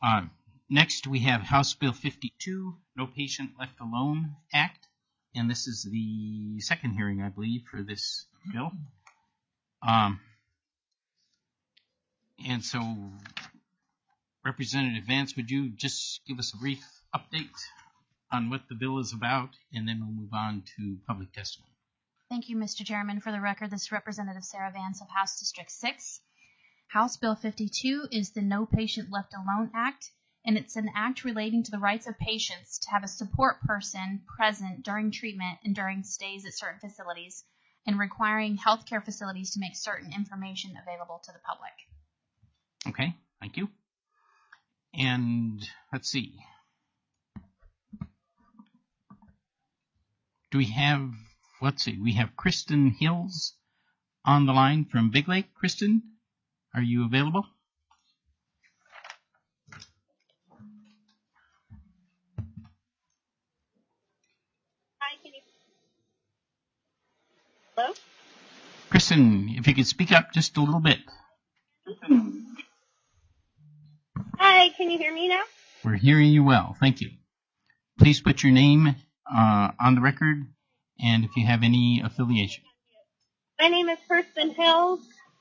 Next, we have House Bill 52, No Patient Left Alone Act, and this is the second hearing, I believe, for this bill. And so, Representative Vance, would you just give us a brief update on what the bill is about, and then we'll move on to public testimony. Thank you, Mr. Chairman. For the record, this is Representative Sarah Vance of House District 6. House Bill 52 is the No Patient Left Alone Act, and it's an act relating to the rights of patients to have a support person present during treatment and during stays at certain facilities, and requiring healthcare facilities to make certain information available to the public. Okay, thank you. And let's see. We have Kristen Hills on the line from Big Lake. Kristen, are you available? Hi, can you... Hello? Kristen, if you could speak up just a little bit. Hi, can you hear me now? We're hearing you well. Thank you. Please put your name on the record and if you have any affiliation. My name is Kristen Hills.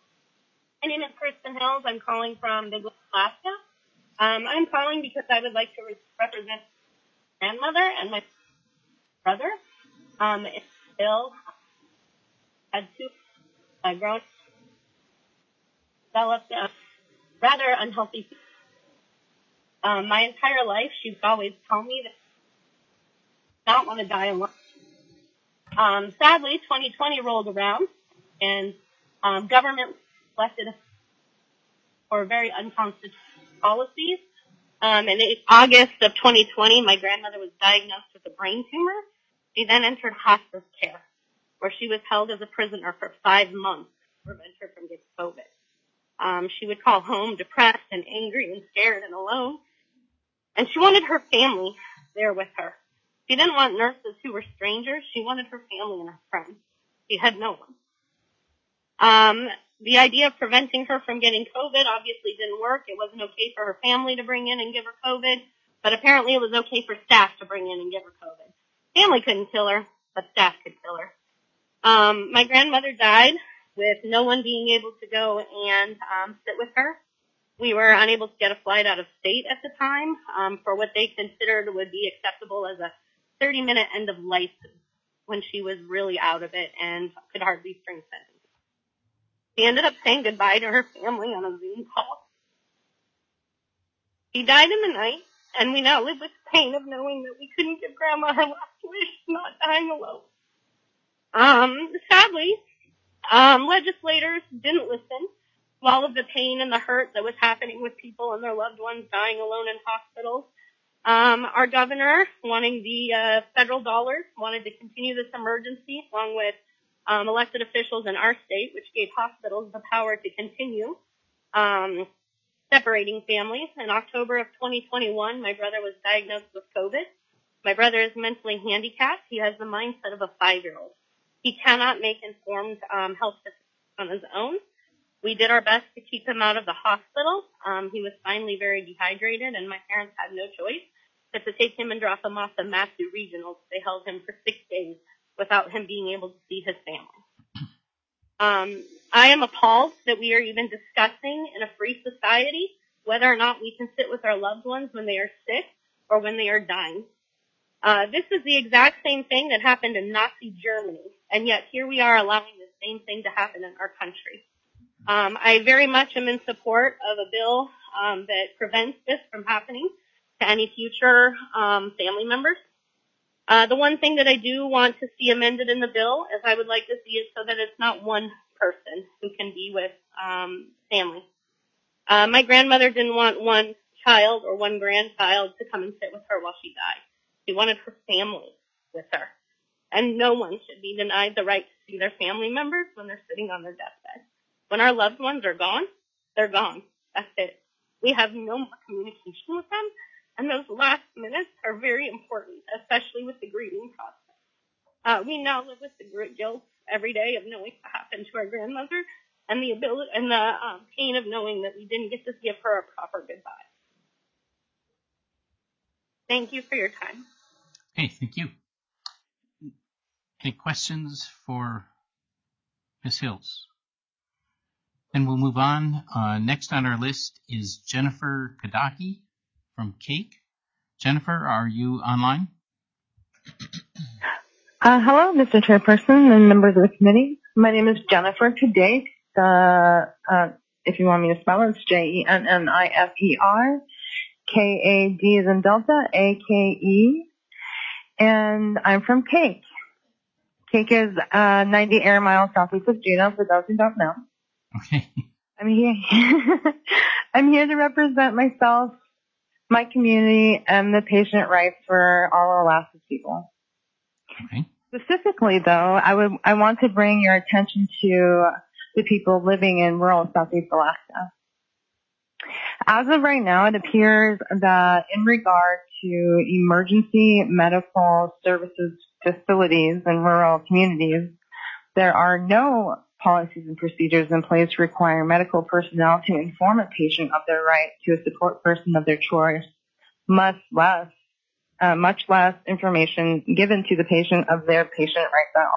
I'm calling from Big Lake, Alaska. I'm calling because I would like to represent my grandmother and my brother. Bill had two grown, developed a rather unhealthy. My entire life, she's always told me that I don't want to die alone. Sadly, 2020 rolled around, and government elected for very unconstitutional policies. In August of 2020, my grandmother was diagnosed with a brain tumor. She then entered hospice care, where she was held as a prisoner for 5 months to prevent her from getting COVID. She would call home depressed and angry and scared and alone, and she wanted her family there with her. She didn't want nurses who were strangers. She wanted her family and her friends. She had no one. The idea of preventing her from getting COVID obviously didn't work. It wasn't okay for her family to bring in and give her COVID, but apparently it was okay for staff to bring in and give her COVID. Family couldn't kill her, but staff could kill her. My grandmother died with no one being able to go and sit with her. We were unable to get a flight out of state at the time for what they considered would be acceptable as a 30-minute end of life when she was really out of it and could hardly string sentences. She ended up saying goodbye to her family on a Zoom call. She died in the night, and we now live with the pain of knowing that we couldn't give Grandma her last wish, not dying alone. Sadly, legislators didn't listen to all of the pain and the hurt that was happening with people and their loved ones dying alone in hospitals. Our governor, wanting the federal dollars, wanted to continue this emergency along with elected officials in our state, which gave hospitals the power to continue separating families. In October of 2021, my brother was diagnosed with COVID. My brother is mentally handicapped. He has the mindset of a 5-year-old. He cannot make informed health decisions on his own. We did our best to keep him out of the hospital. He was finally very dehydrated, and my parents had no choice but to take him and drop him off at Matthew Regional. They held him for 6 days without him being able to see his family. I am appalled that we are even discussing in a free society whether or not we can sit with our loved ones when they are sick or when they are dying. This is the exact same thing that happened in Nazi Germany, and yet here we are allowing the same thing to happen in our country. I very much am in support of a bill that prevents this from happening to any future family members. The one thing that I do want to see amended in the bill is I would like to see it so that it's not one person who can be with family. My grandmother didn't want one child or one grandchild to come and sit with her while she died. She wanted her family with her. And no one should be denied the right to see their family members when they're sitting on their deathbed. When our loved ones are gone, they're gone. That's it. We have no more communication with them, and those last minutes are very important, especially with the grieving process. We now live with the guilt every day of knowing what happened to our grandmother, and the pain of knowing that we didn't get to give her a proper goodbye. Thank you for your time. Okay, thank you. Any questions for Ms. Hills? Then we'll move on. Next on our list is Jennifer Kadaki from Cake. Jennifer, are you online? Hello, Mr. Chairperson and members of the committee. My name is Jennifer Kadake. If you want me to spell it, it's Jennifer. K-A-D as in Delta, A-K-E. And I'm from Cake. Cake is 90 air miles southeast of Juneau, for those who don't know. Okay. I'm here to represent myself, my community, and the patient rights for all Alaska people. Okay. Specifically, though, I want to bring your attention to the people living in rural Southeast Alaska. As of right now, it appears that in regard to emergency medical services facilities in rural communities, there are no policies and procedures in place to require medical personnel to inform a patient of their right to a support person of their choice, much less information given to the patient of their patient rights at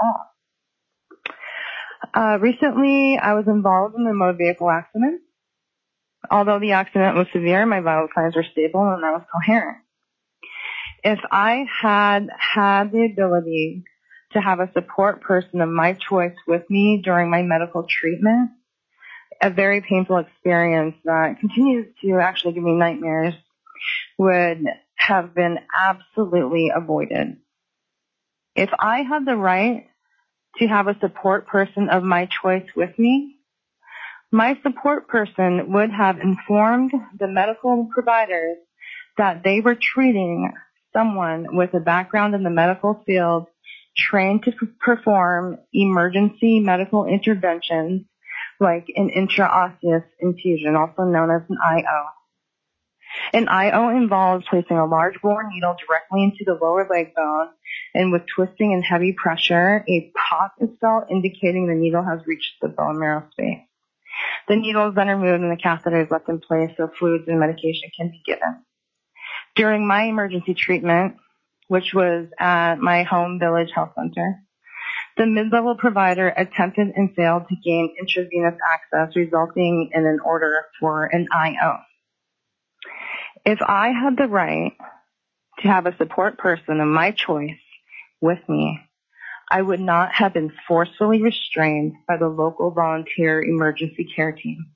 all. Recently, I was involved in a motor vehicle accident. Although the accident was severe, my vital signs were stable and I was coherent. If I had the ability to have a support person of my choice with me during my medical treatment, a very painful experience that continues to actually give me nightmares would have been absolutely avoided. If I had the right to have a support person of my choice with me, my support person would have informed the medical providers that they were treating someone with a background in the medical field trained to perform emergency medical interventions like an intraosseous infusion, also known as an IO. An IO involves placing a large bore needle directly into the lower leg bone, and with twisting and heavy pressure, a pop is felt indicating the needle has reached the bone marrow space. The needle is then removed and the catheter is left in place so fluids and medication can be given. During my emergency treatment, which was at my home village health center, the mid-level provider attempted and failed to gain intravenous access, resulting in an order for an IO. If I had the right to have a support person of my choice with me, I would not have been forcefully restrained by the local volunteer emergency care team.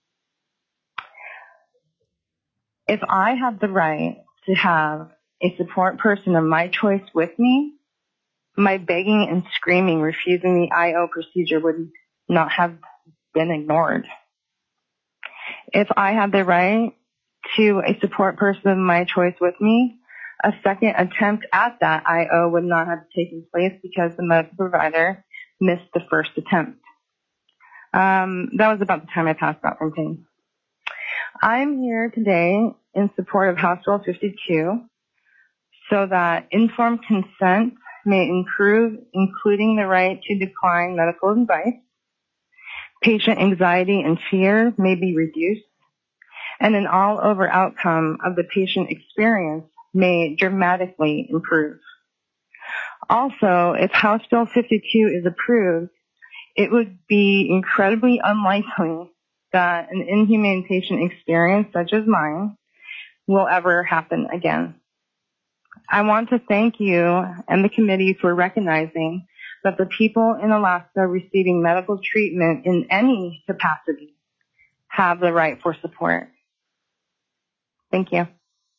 If I had the right to have a support person of my choice with me, my begging and screaming refusing the IO procedure would not have been ignored. If I had the right to a support person of my choice with me, a second attempt at that IO would not have taken place because the medical provider missed the first attempt. That was about the time I passed out from pain. I'm here today in support of House Bill 52 so that informed consent may improve, including the right to decline medical advice. Patient anxiety and fear may be reduced, and an all-over outcome of the patient experience may dramatically improve. Also, if House Bill 52 is approved, it would be incredibly unlikely that an inhumane patient experience such as mine will ever happen again. I want to thank you and the committee for recognizing that the people in Alaska receiving medical treatment in any capacity have the right for support. Thank you.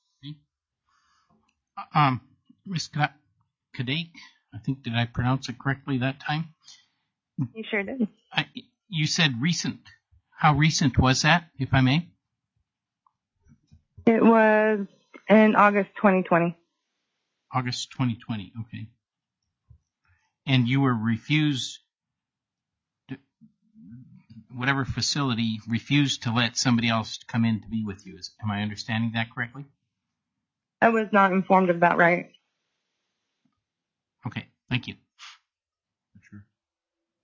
Ms. Kadake, I think, did I pronounce it correctly that time? You sure did. You said recent. How recent was that, if I may? It was in August 2020. August 2020, okay. And you were refused, whatever facility refused to let somebody else come in to be with you. Am I understanding that correctly? I was not informed of that right. Okay, thank you. Sure.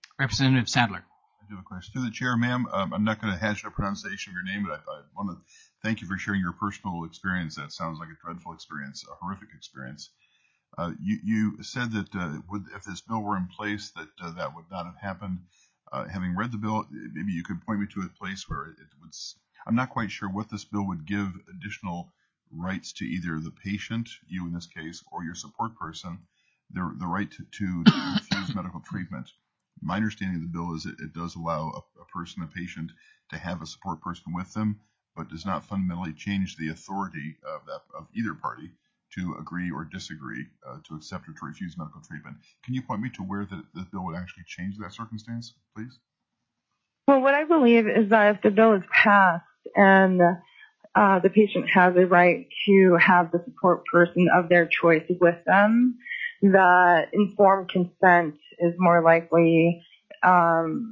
Representative Sadler. I do have a question. Through the chair, ma'am, I'm not going to hazard a pronunciation of your name, but I want to Thank you for sharing your personal experience. That sounds like a dreadful experience, a horrific experience. You said that if this bill were in place, that would not have happened. Having read the bill, maybe you could point me to a place where it would. I'm not quite sure what this bill would give additional rights to either the patient, you in this case, or your support person, the right to refuse medical treatment. My understanding of the bill is it does allow a patient, to have a support person with them, but does not fundamentally change the authority of either party to agree or disagree to accept or to refuse medical treatment. Can you point me to where the bill would actually change that circumstance, please? Well, what I believe is that if the bill is passed and the patient has a right to have the support person of their choice with them, that informed consent is more likely, and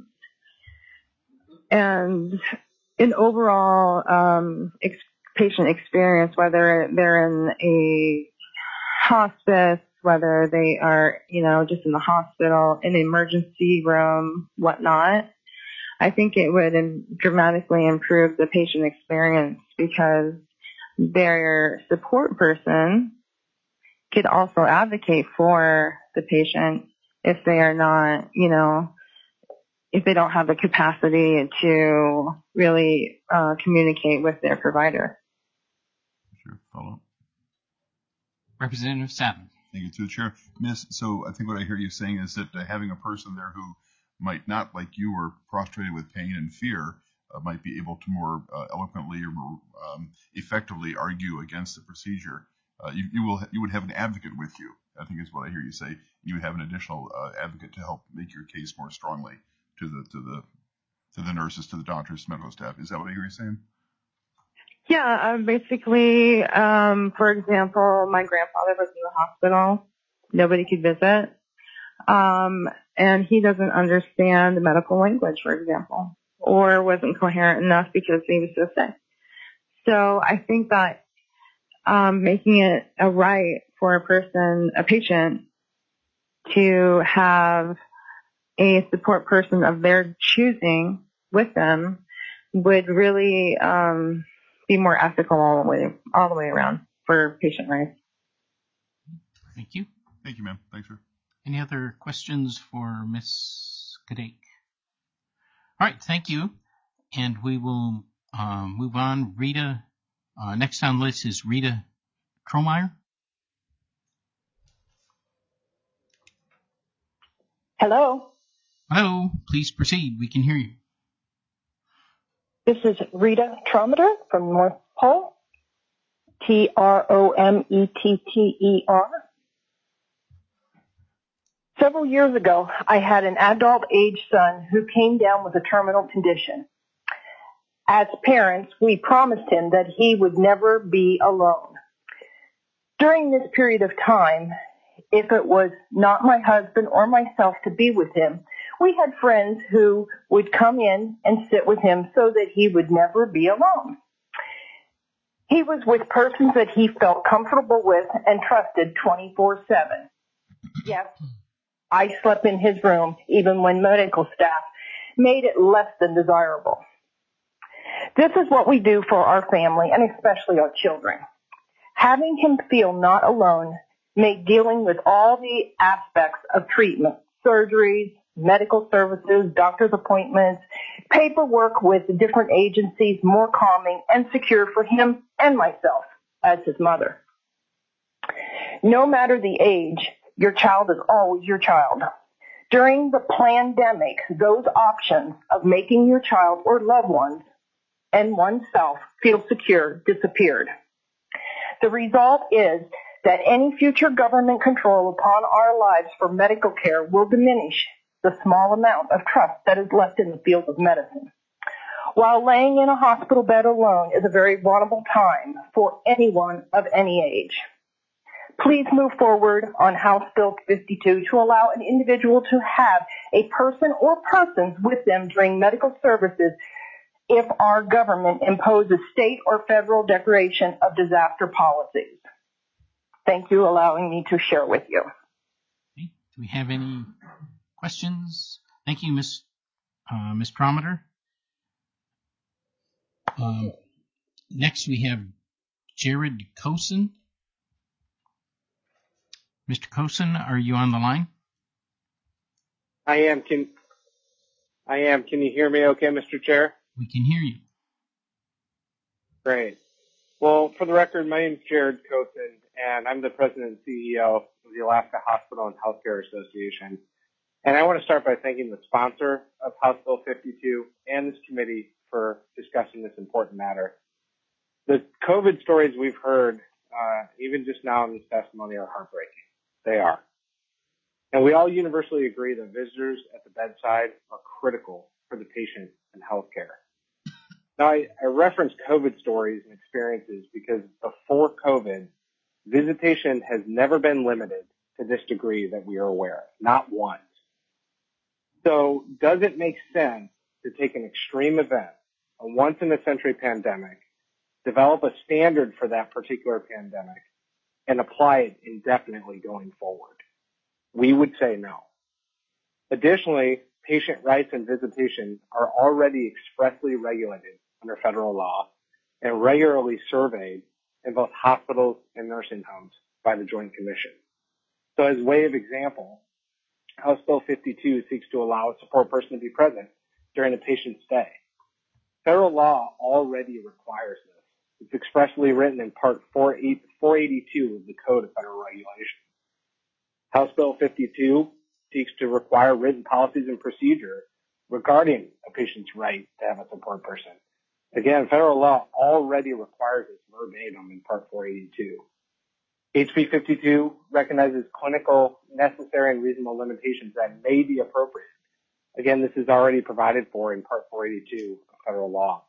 an overall patient experience, whether they're in a hospice, whether they are, just in the hospital, in the emergency room, whatnot, I think it would dramatically improve the patient experience because their support person could also advocate for the patient if they are not, if they don't have the capacity to really communicate with their provider. Sure. Follow up. Representative Satin. Thank you to the chair. Miss, so I think what I hear you saying is that having a person there who might not, like you, are prostrated with pain and fear, might be able to more eloquently or more effectively argue against the procedure. You would have an advocate with you, I think is what I hear you say. You would have an additional advocate to help make your case more strongly to the nurses, to the doctors, to medical staff. Is that what I hear you saying? Yeah, basically, for example, my grandfather was in the hospital. Nobody could visit. And he doesn't understand the medical language, for example, or wasn't coherent enough because he was so sick. So I think that making it a right for a patient, to have a support person of their choosing with them would really be more ethical all the way around for patient rights. Thank you. Thank you, ma'am. Thanks, sir. Any other questions for Ms. Kadek? All right, thank you. And we will move on. Rita, next on the list is Rita Tromeyer. Hello. Hello, please proceed. We can hear you. This is Rita Trometer from North Pole, Trometter. Several years ago, I had an adult-age son who came down with a terminal condition. As parents, we promised him that he would never be alone. During this period of time, if it was not my husband or myself to be with him, we had friends who would come in and sit with him so that he would never be alone. He was with persons that he felt comfortable with and trusted 24/7. Yes, I slept in his room even when medical staff made it less than desirable. This is what we do for our family and especially our children. Having him feel not alone made dealing with all the aspects of treatment, surgeries, medical services, doctor's appointments, paperwork with different agencies more calming and secure for him and myself as his mother. No matter the age, your child is always your child. During the pandemic, those options of making your child or loved ones and oneself feel secure disappeared. The result is that any future government control upon our lives for medical care will diminish the small amount of trust that is left in the field of medicine. While laying in a hospital bed alone is a very vulnerable time for anyone of any age. Please move forward on House Bill 52 to allow an individual to have a person or persons with them during medical services if our government imposes state or federal declaration of disaster policies. Thank you for allowing me to share with you. Okay. Do we have any questions? Thank you, Ms. Trometer. Next, we have Jared Cosin. Mr. Cosin, are you on the line? I am. Can you hear me okay, Mr. Chair? We can hear you. Great. Well, for the record, my name is Jared Cosin, and I'm the president and CEO of the Alaska Hospital and Healthcare Association. And I want to start by thanking the sponsor of House Bill 52 and this committee for discussing this important matter. The COVID stories we've heard, even just now in this testimony, are heartbreaking. They are. And we all universally agree that visitors at the bedside are critical for the patient and healthcare. Now, I reference COVID stories and experiences because before COVID, visitation has never been limited to this degree that we are aware of, not once. So does it make sense to take an extreme event, a once-in-a-century pandemic, develop a standard for that particular pandemic, and apply it indefinitely going forward? We would say no. Additionally, patient rights and visitation are already expressly regulated under federal law and regularly surveyed in both hospitals and nursing homes by the Joint Commission. So as way of example, House Bill 52 seeks to allow a support person to be present during a patient's stay. Federal law already requires this. It's expressly written in Part 482 of the Code of Federal Regulations. House Bill 52 seeks to require written policies and procedure regarding a patient's right to have a support person. Again, federal law already requires this verbatim in Part 482. HB 52 recognizes clinical, necessary, and reasonable limitations that may be appropriate. Again, this is already provided for in Part 482 of federal law.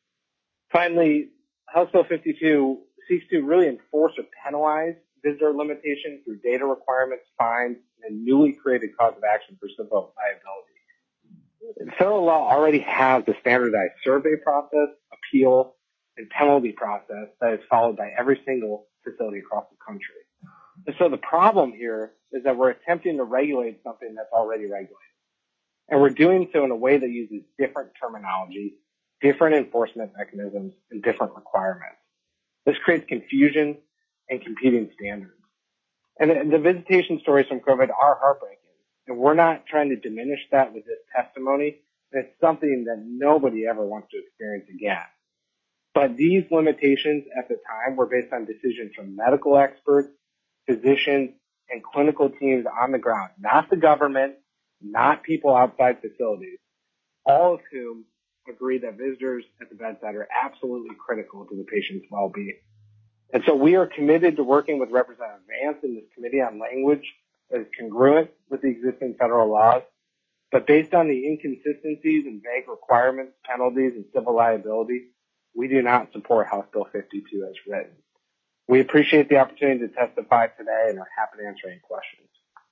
Finally, House Bill 52 seeks to really enforce or penalize visitor limitations through data requirements, fines, and a newly created cause of action for civil liability. Federal law already has the standardized survey process, appeal, and penalty process that is followed by every single facility across the country. And so the problem here is that we're attempting to regulate something that's already regulated. And we're doing so in a way that uses different terminology, different enforcement mechanisms, and different requirements. This creates confusion and competing standards. And the visitation stories from COVID are heartbreaking. And we're not trying to diminish that with this testimony. It's something that nobody ever wants to experience again. But these limitations at the time were based on decisions from medical experts, physicians, and clinical teams on the ground, not the government, not people outside facilities, all of whom agree that visitors at the bedside are absolutely critical to the patient's well-being. And so we are committed to working with Representative Vance in this committee on language that is congruent with the existing federal laws, but based on the inconsistencies and vague requirements, penalties, and civil liability, we do not support House Bill 52 as written. We appreciate the opportunity to testify today and are happy to answer any questions.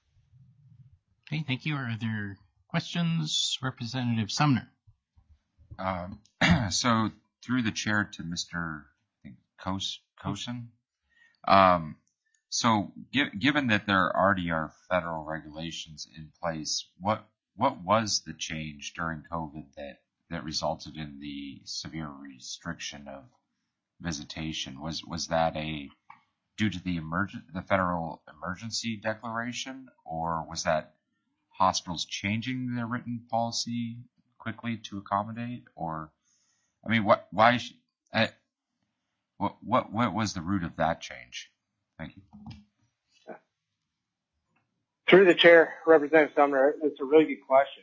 Okay, thank you. Are there questions? Representative Sumner. So through the chair to Mr. Cosin. So given that there already are federal regulations in place, what was the change during COVID that resulted in the severe restriction of visitation? Was that due to the federal emergency declaration, or was that hospitals changing their written policy quickly to accommodate? Or, I mean, what was the root of that change? Thank you. Through the chair, Representative Sumner, it's a really good question.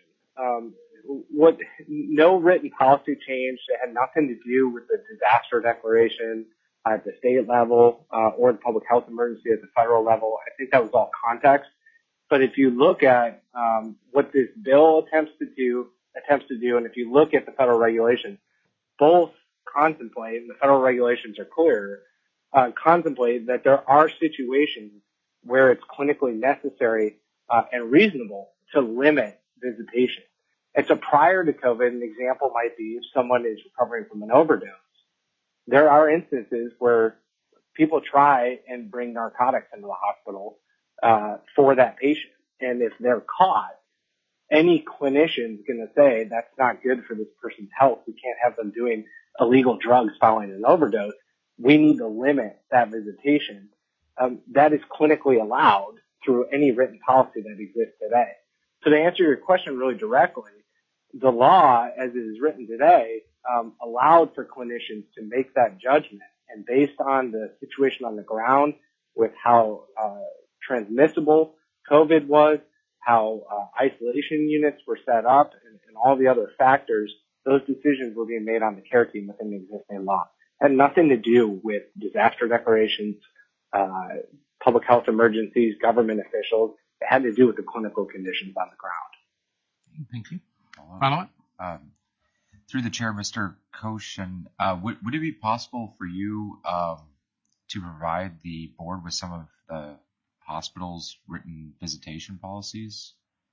No written policy change that had nothing to do with the disaster declaration at the state level or the public health emergency at the federal level. I think that was all context. But if you look at what this bill attempts to do, and if you look at the federal regulations, both contemplate, and the federal regulations are clear, contemplate that there are situations where it's clinically necessary and reasonable to limit visitation. And so prior to COVID, an example might be if someone is recovering from an overdose. There are instances where people try and bring narcotics into the hospital for that patient. And if they're caught, any clinician's going to say that's not good for this person's health. We can't have them doing illegal drugs following an overdose. We need to limit that visitation. That is clinically allowed through any written policy that exists today. So to answer your question really directly, the law as it is written today allowed for clinicians to make that judgment. And based on the situation on the ground with how transmissible COVID was, how isolation units were set up, and all the other factors, those decisions were being made on the care team within the existing law. It had nothing to do with disaster declarations, public health emergencies, government officials. It had to do with the clinical conditions on the ground. Thank you. Follow up? Through the chair, Mr. Koshin, would it be possible for you to provide the board with some of the hospital's written visitation policies?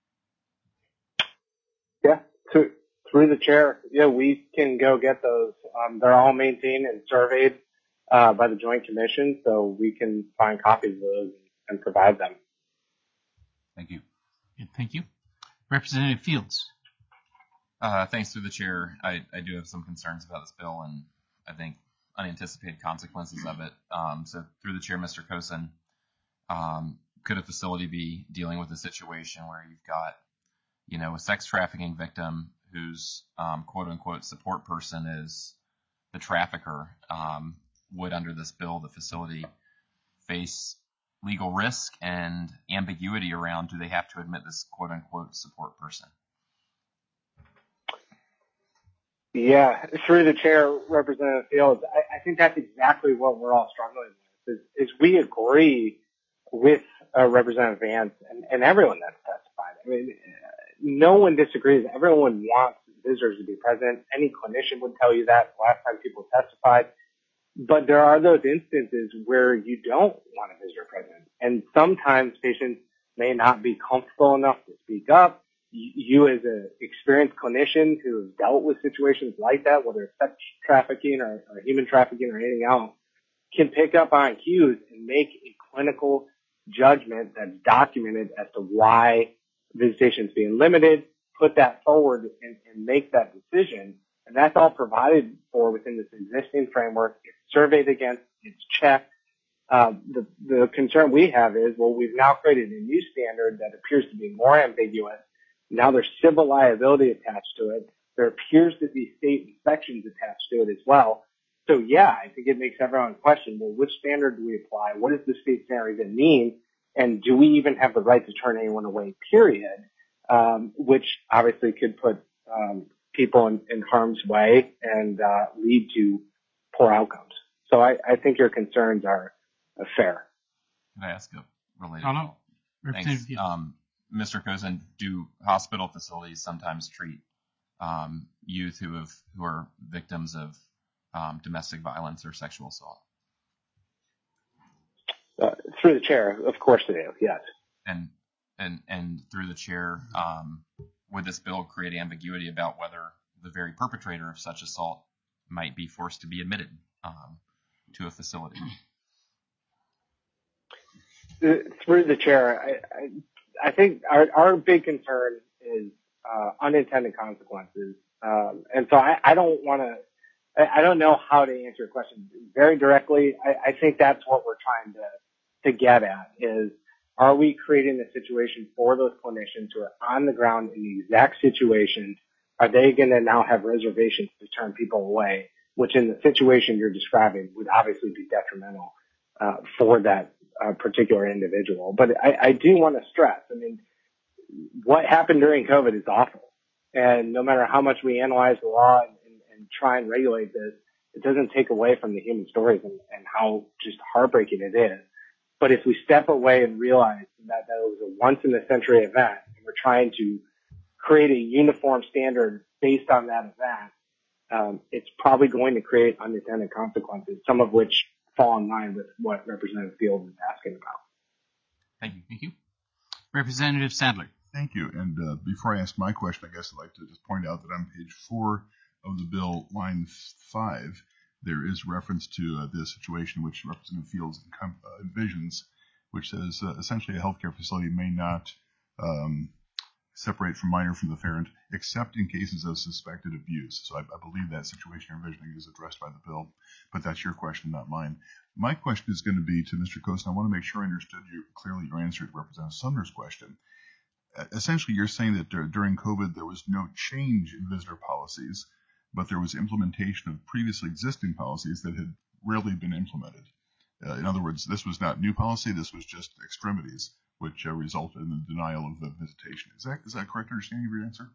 Yeah, through the chair, yeah, we can go get those. They're all maintained and surveyed by the Joint Commission, so we can find copies of those and provide them. Thank you. Yeah, thank you. Representative Fields. Thanks through the chair. I do have some concerns about this bill and I think unanticipated consequences of it. So through the chair, Mr. Kosin, could a facility be dealing with a situation where you've got, a sex trafficking victim whose quote unquote support person is the trafficker? Would under this bill the facility face legal risk and ambiguity around do they have to admit this quote unquote support person? Yeah, through the chair, Representative Fields, I think that's exactly what we're all struggling with, is we agree with Representative Vance and everyone that's testified. I mean, no one disagrees. Everyone wants visitors to be present. Any clinician would tell you that the last time people testified. But there are those instances where you don't want a visitor present. And sometimes patients may not be comfortable enough to speak up. You as an experienced clinician who has dealt with situations like that, whether it's sex trafficking or human trafficking or anything else, can pick up on cues and make a clinical judgment that's documented as to why visitation is being limited, put that forward and make that decision. And that's all provided for within this existing framework. It's surveyed against, it's checked. The concern we have is, well, we've now created a new standard that appears to be more ambiguous. Now there's civil liability attached to it. There appears to be state inspections attached to it as well. So yeah, I think it makes everyone question, well, which standard do we apply? What does the state standard even mean? And do we even have the right to turn anyone away, period? Which obviously could put people in harm's way and lead to poor outcomes. So I think your concerns are fair. Can I ask a related? No. Thanks. Mr. Kosin, do hospital facilities sometimes treat youth who are victims of domestic violence or sexual assault? Through the chair, of course they do. Yes. And through the chair, would this bill create ambiguity about whether the very perpetrator of such assault might be forced to be admitted to a facility? Through the chair, I think our big concern is unintended consequences. And so I don't know how to answer your question very directly. I think that's what we're trying to get at is, are we creating a situation for those clinicians who are on the ground in the exact situation? Are they going to now have reservations to turn people away, which in the situation you're describing would obviously be detrimental for that particular individual. But I do want to stress, I mean, what happened during COVID is awful. And no matter how much we analyze the law and try and regulate this, it doesn't take away from the human stories and how just heartbreaking it is. But if we step away and realize that was a once-in-a-century event, and we're trying to create a uniform standard based on that event, it's probably going to create unintended consequences, some of which fall in line with what Representative Fields is asking about. Thank you. Representative Sadler. Thank you. And before I ask my question, I guess I'd like to just point out that on page 4 of the bill, line 5, there is reference to the situation which Representative Fields envisions, which says essentially a healthcare facility may not separate from minor from the afferent, except in cases of suspected abuse. So I believe that situation you're envisioning is addressed by the bill, but that's your question, not mine. My question is going to be to Mr. Kosten. I want to make sure I understood clearly your answer to Representative Sumner's question. Essentially, you're saying that during COVID, there was no change in visitor policies, but there was implementation of previously existing policies that had rarely been implemented. In other words, this was not new policy, this was just extremities, which resulted in the denial of the visitation. Is that correct understanding of your answer?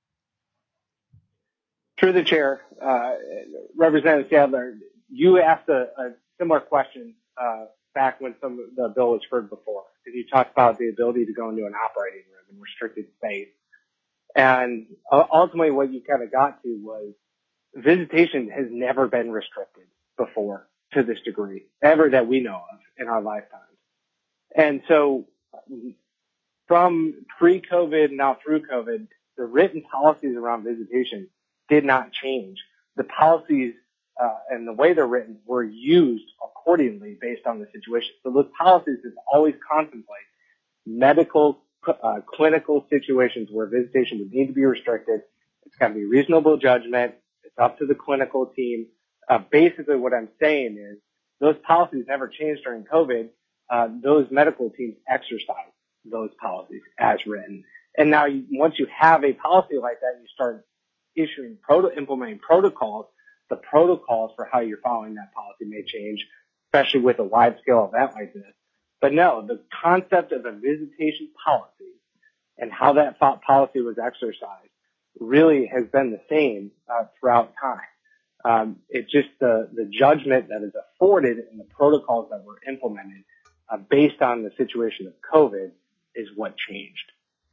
Through the chair, Representative Sadler, you asked a similar question back when the bill was heard before. You talked about the ability to go into an operating room in restricted space. And ultimately what you kind of got to was visitation has never been restricted before to this degree, ever that we know of in our lifetimes. And so from pre-COVID now through COVID, the written policies around visitation did not change. The policies and the way they're written were used accordingly based on the situation. So those policies have always contemplate medical, clinical situations where visitation would need to be restricted. It's got to be reasonable judgment. It's up to the clinical team. Basically what I'm saying is those policies never changed during COVID. Those medical teams exercise those policies as written. And now once you have a policy like that, you start issuing implementing protocols. The protocols for how you're following that policy may change, especially with a wide scale event like this. But no, the concept of a visitation policy and how that policy was exercised really has been the same throughout time. It's just the judgment that is afforded in the protocols that were implemented based on the situation of COVID is what changed.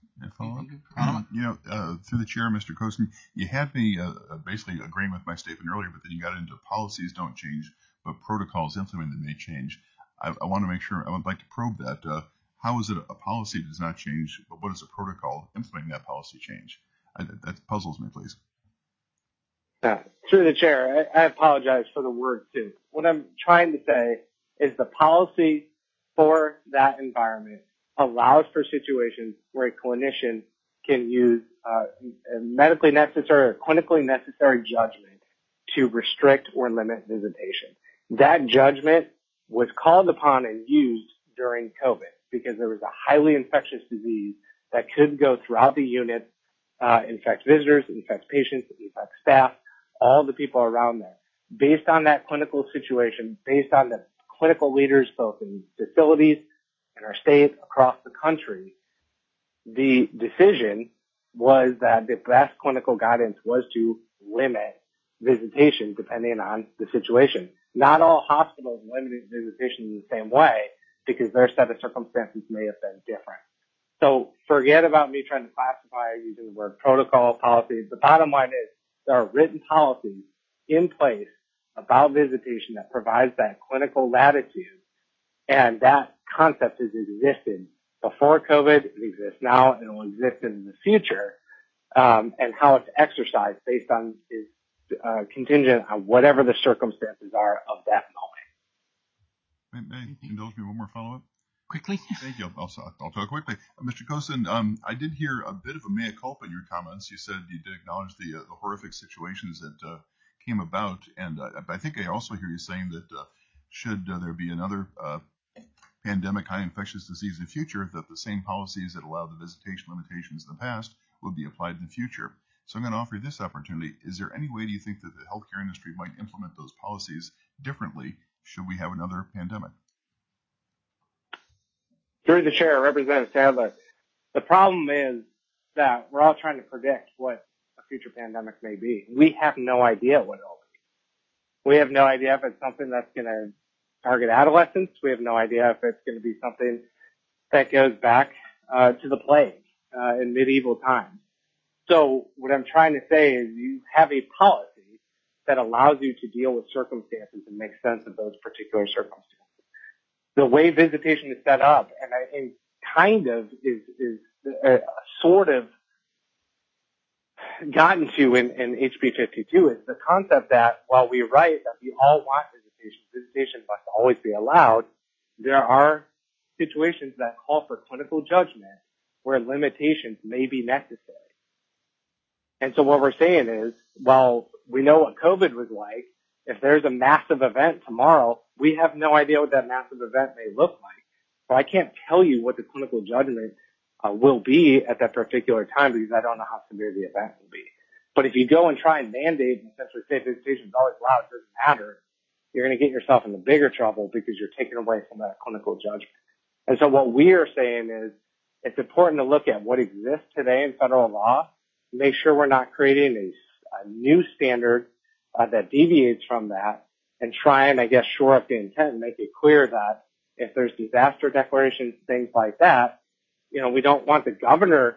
Through the chair, Mr. Kosten, you had me basically agreeing with my statement earlier, but then you got into policies don't change, but protocols implemented may change. I want to make sure, I would like to probe that. How is it a policy does not change, but what is a protocol implementing that policy change? That puzzles me, please. Through the chair, I apologize for the word too. What I'm trying to say is the policy for that environment allows for situations where a clinician can use medically necessary or clinically necessary judgment to restrict or limit visitation. That judgment was called upon and used during COVID because there was a highly infectious disease that could go throughout the unit, infect visitors, infect patients, infect staff, all the people around there. Based on that clinical situation, based on the clinical leaders both in facilities in our state, across the country, the decision was that the best clinical guidance was to limit visitation depending on the situation. Not all hospitals limited visitation in the same way because their set of circumstances may have been different. So forget about me trying to classify using the word protocol, policy. The bottom line is there are written policies in place about visitation that provides that clinical latitude, and that concept has existed before COVID, it exists now, and it will exist in the future, and how it's exercised based on is contingent on whatever the circumstances are of that moment. May indulge me one more follow-up? Quickly? Thank you. I'll talk quickly. Mr. Kosten, I did hear a bit of a mea culpa in your comments. You said you did acknowledge the horrific situations that came about, and I think I also hear you saying that should there be another pandemic, high infectious disease in the future, that the same policies that allowed the visitation limitations in the past would be applied in the future. So I'm going to offer you this opportunity. Is there any way do you think that the healthcare industry might implement those policies differently should we have another pandemic? Through the chair, Representative Sadler, the problem is that we're all trying to predict what a future pandemic may be. We have no idea what it'll be. We have no idea if it's something that's going to target adolescents. We have no idea if it's going to be something that goes back to the plague in medieval times. So what I'm trying to say is you have a policy that allows you to deal with circumstances and make sense of those particular circumstances. The way visitation is set up, and I think kind of is sort of gotten to in HB 52 is the concept that while we write that we all want visitation must always be allowed, there are situations that call for clinical judgment where limitations may be necessary. And so what we're saying is, well, we know what COVID was like. If there's a massive event tomorrow, we have no idea what that massive event may look like. So I can't tell you what the clinical judgment will be at that particular time because I don't know how severe the event will be. But if you go and try and mandate and essentially say visitation is always allowed, it doesn't matter, you're going to get yourself into bigger trouble because you're taking away from that clinical judgment. And so what we are saying is it's important to look at what exists today in federal law, make sure we're not creating a new standard that deviates from that, and try and, I guess, shore up the intent and make it clear that if there's disaster declarations, things like that, we don't want the government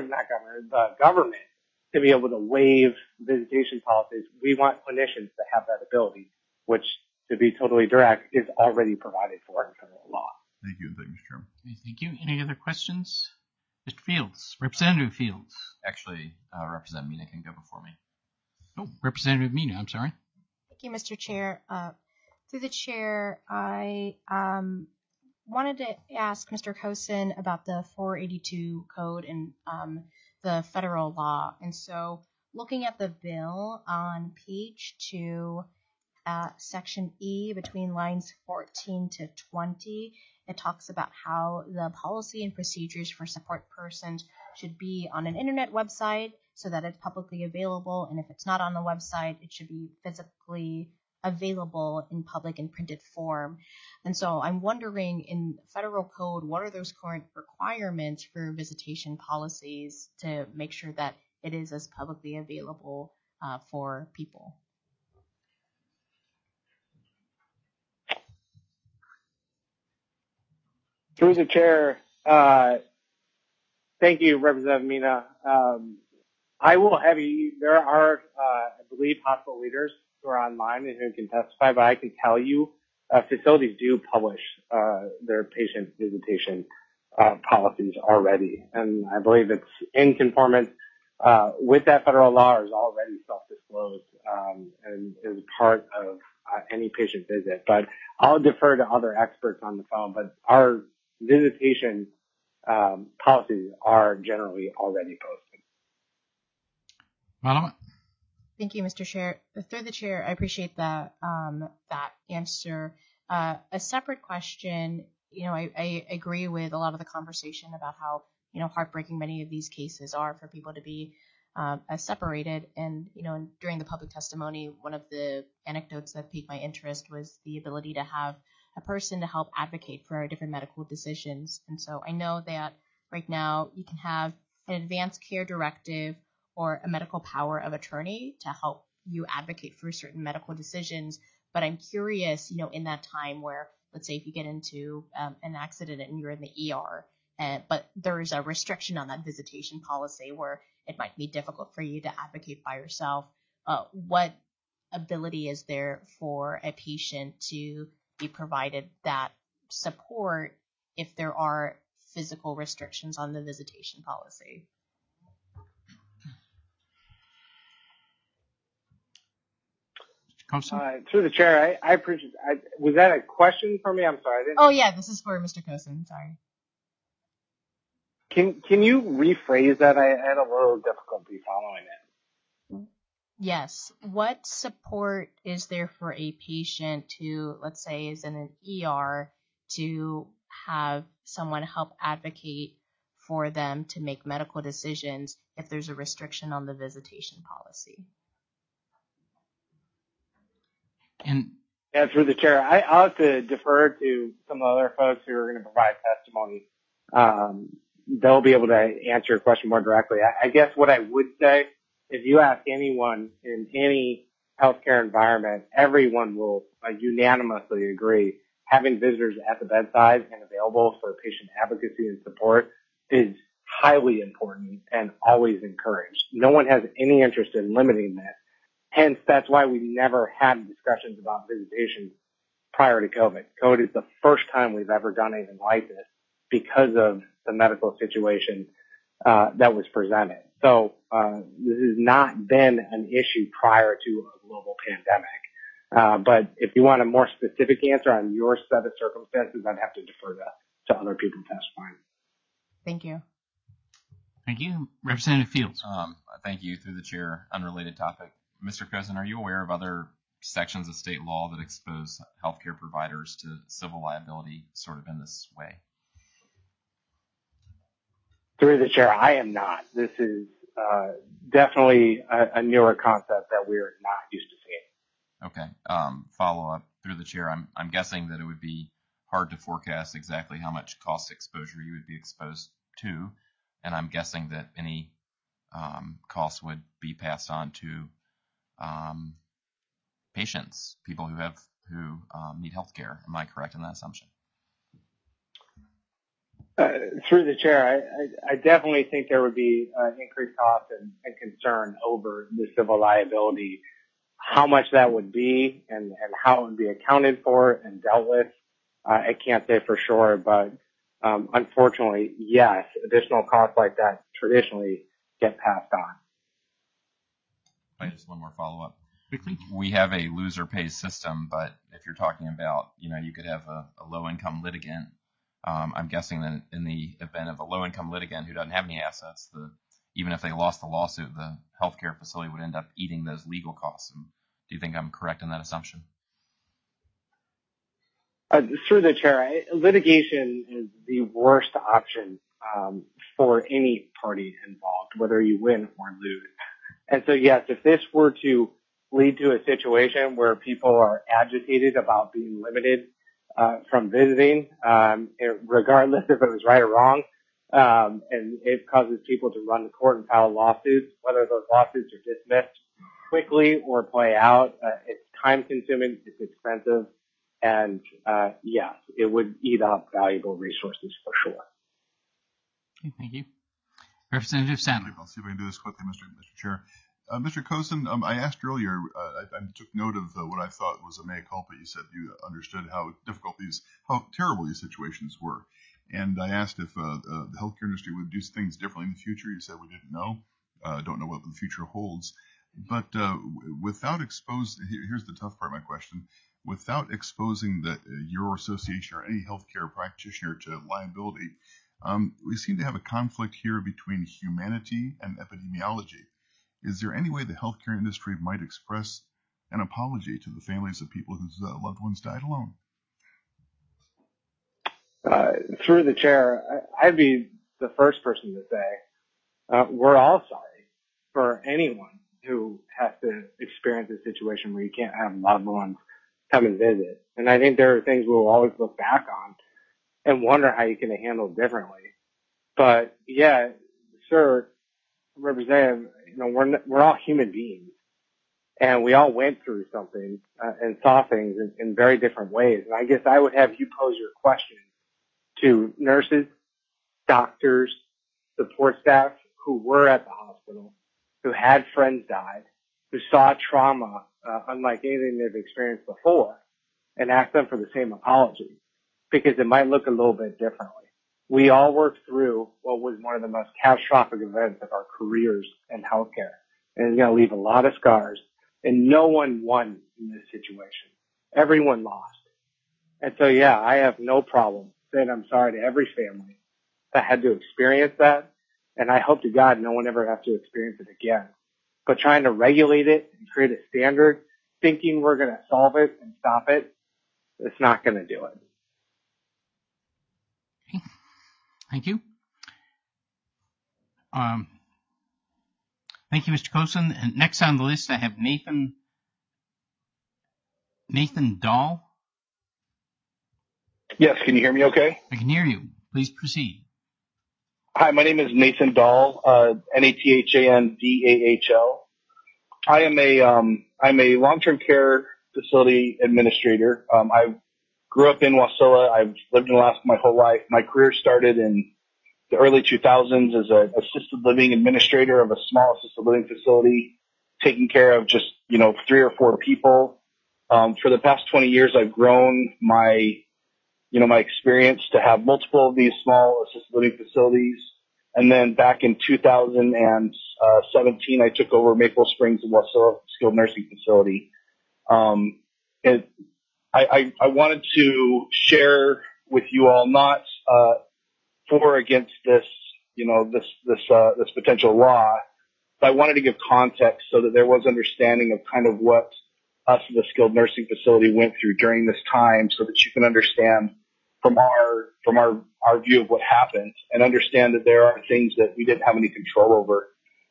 to be able to waive visitation policies. We want clinicians to have that ability, which, to be totally direct, is already provided for in federal law. Thank you. Thank you, Mr. Chairman. Thank you. Any other questions? Mr. Fields, Representative Fields. Actually, Representative Mina can go before me. Oh, Representative Mina, I'm sorry. Thank you, Mr. Chair. Through the chair, I wanted to ask Mr. Kosin about the 482 code and the federal law. And so looking at the bill on page 2, section E, between lines 14 to 20, it talks about how the policy and procedures for support persons should be on an internet website so that it's publicly available. And if it's not on the website, it should be physically available in public and printed form. And so I'm wondering, in federal code, what are those current requirements for visitation policies to make sure that it is as publicly available for people? Through the chair, thank you, Representative Mina. I will have you, there are, I believe, hospital leaders who are online and who can testify, but I can tell you facilities do publish their patient visitation policies already. And I believe it's in conformance with that federal law, or is already self-disclosed and is part of any patient visit. But I'll defer to other experts on the phone, but our visitation policies are generally already posted. Malama. Thank you, Mr. Chair. Through the chair, I appreciate that answer. A separate question, I agree with a lot of the conversation about how, heartbreaking many of these cases are for people to be separated. And, during the public testimony, one of the anecdotes that piqued my interest was the ability to have a person to help advocate for different medical decisions. And so I know that right now you can have an advanced care directive or a medical power of attorney to help you advocate for certain medical decisions. But I'm curious, in that time where, let's say if you get into an accident and you're in the ER, but there's a restriction on that visitation policy where it might be difficult for you to advocate by yourself, what ability is there for a patient to be provided that support if there are physical restrictions on the visitation policy? Through the chair, I appreciate. Was that a question for me? I'm sorry. Oh yeah, this is for Mr. Kosin. Sorry. Can you rephrase that? I had a little difficulty following it. Yes. What support is there for a patient who, let's say, is in an ER to have someone help advocate for them to make medical decisions if there's a restriction on the visitation policy? Through the chair, I'll have to defer to some of the other folks who are going to provide testimony. They'll be able to answer your question more directly. I guess what I would say, if you ask anyone in any healthcare environment, everyone will unanimously agree having visitors at the bedside and available for patient advocacy and support is highly important and always encouraged. No one has any interest in limiting that. Hence, that's why we never had discussions about visitation prior to COVID. COVID is the first time we've ever done anything like this because of the medical situation that was presented. So this has not been an issue prior to a global pandemic. But if you want a more specific answer on your set of circumstances, I'd have to defer to other people testifying. Thank you. Thank you. Representative Fields. Thank you. Through the chair, unrelated topic. Mr. Cozen, are you aware of other sections of state law that expose healthcare providers to civil liability sort of in this way? Through the chair, I am not. This is definitely a newer concept that we're not used to seeing. Okay. Follow up through the chair. I'm guessing that it would be hard to forecast exactly how much cost exposure you would be exposed to, and I'm guessing that any costs would be passed on to patients, people who need health care. Am I correct in that assumption? Through the chair, I definitely think there would be increased cost and concern over the civil liability. How much that would be and how it would be accounted for and dealt with, I can't say for sure, but unfortunately, yes, additional costs like that traditionally get passed on. Just one more follow-up. Quickly. We have a loser pays system, but if you're talking about, you could have a low-income litigant. I'm guessing that in the event of a low-income litigant who doesn't have any assets, even if they lost the lawsuit, the healthcare facility would end up eating those legal costs. And do you think I'm correct in that assumption? Through the chair, litigation is the worst option for any party involved, whether you win or lose. And so, yes, if this were to lead to a situation where people are agitated about being limited from visiting, regardless if it was right or wrong, and it causes people to run to court and file lawsuits, whether those lawsuits are dismissed quickly or play out, it's time-consuming, it's expensive, and yes, it would eat up valuable resources for sure. Okay, thank you. Representative Sandler. I'll see if I can do this quickly, Mr. Chair. Mr. Cozen, I asked earlier, I took note of what I thought was a mea culpa. You said you understood how terrible these situations were. And I asked if the healthcare industry would do things differently in the future. You said we didn't know, don't know what the future holds. But without exposing, here's the tough part of my question, without exposing your association or any healthcare practitioner to liability, we seem to have a conflict here between humanity and epidemiology. Is there any way the healthcare industry might express an apology to the families of people whose loved ones died alone? Through the chair, I'd be the first person to say we're all sorry for anyone who has to experience a situation where you can't have loved ones come and visit. And I think there are things we'll always look back on and wonder how you can have handled differently. But yeah, sir, Representative, we're all human beings, and we all went through something and saw things in very different ways. And I guess I would have you pose your question to nurses, doctors, support staff who were at the hospital, who had friends died, who saw trauma unlike anything they've experienced before, and ask them for the same apology, because it might look a little bit differently. We all worked through what was one of the most catastrophic events of our careers in healthcare, and it's going to leave a lot of scars, and no one won in this situation. Everyone lost. And so, yeah, I have no problem saying I'm sorry to every family that had to experience that, and I hope to God no one ever has to experience it again. But trying to regulate it and create a standard, thinking we're going to solve it and stop it, it's not going to do it. Okay. Thank you. Thank you, Mr. Cozen. And next on the list, I have Nathan Dahl. Yes, can you hear me okay? I can hear you. Please proceed. Hi, my name is Nathan Dahl, Nathandal. I'm a long-term care facility administrator. I grew up in Wasilla. I've lived in Alaska my whole life. My career started in the early 2000s as an assisted living administrator of a small assisted living facility, taking care of just, 3 or 4 people. For the past 20 years, I've grown my experience to have multiple of these small assisted living facilities. And then back in 2017, I took over Maple Springs and Wasilla skilled nursing facility. I wanted to share with you all, not for or against this this potential law. But I wanted to give context so that there was understanding of kind of what us as a skilled nursing facility went through during this time, so that you can understand from our view of what happened, and understand that there are things that we didn't have any control over.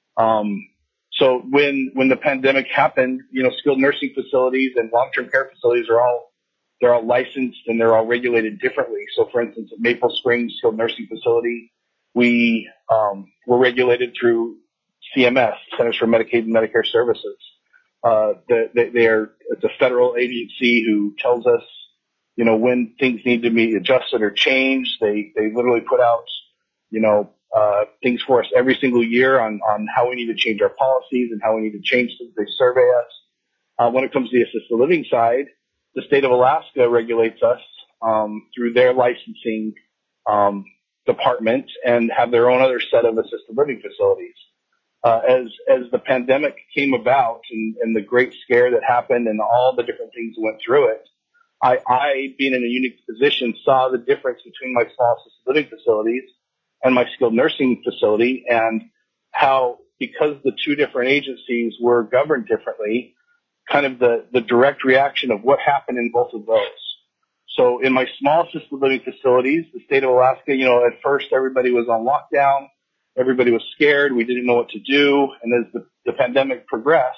So when the pandemic happened, skilled nursing facilities and long-term care facilities they're all licensed and they're all regulated differently. So for instance, at Maple Springs Skilled Nursing Facility, we were regulated through CMS, Centers for Medicaid and Medicare Services. It's a federal agency who tells us, when things need to be adjusted or changed. They literally put out, things for us every single year on how we need to change our policies and how we need to change things. They survey us. When it comes to the assisted living side, the state of Alaska regulates us through their licensing department and have their own other set of assisted living facilities. As the pandemic came about and the great scare that happened and all the different things that went through it, I, being in a unique position, saw the difference between my small assisted living facilities and my skilled nursing facility, and how, because the two different agencies were governed differently, kind of the direct reaction of what happened in both of those. So in my small assisted living facilities, the state of Alaska, at first everybody was on lockdown. Everybody was scared. We didn't know what to do. And as the pandemic progressed,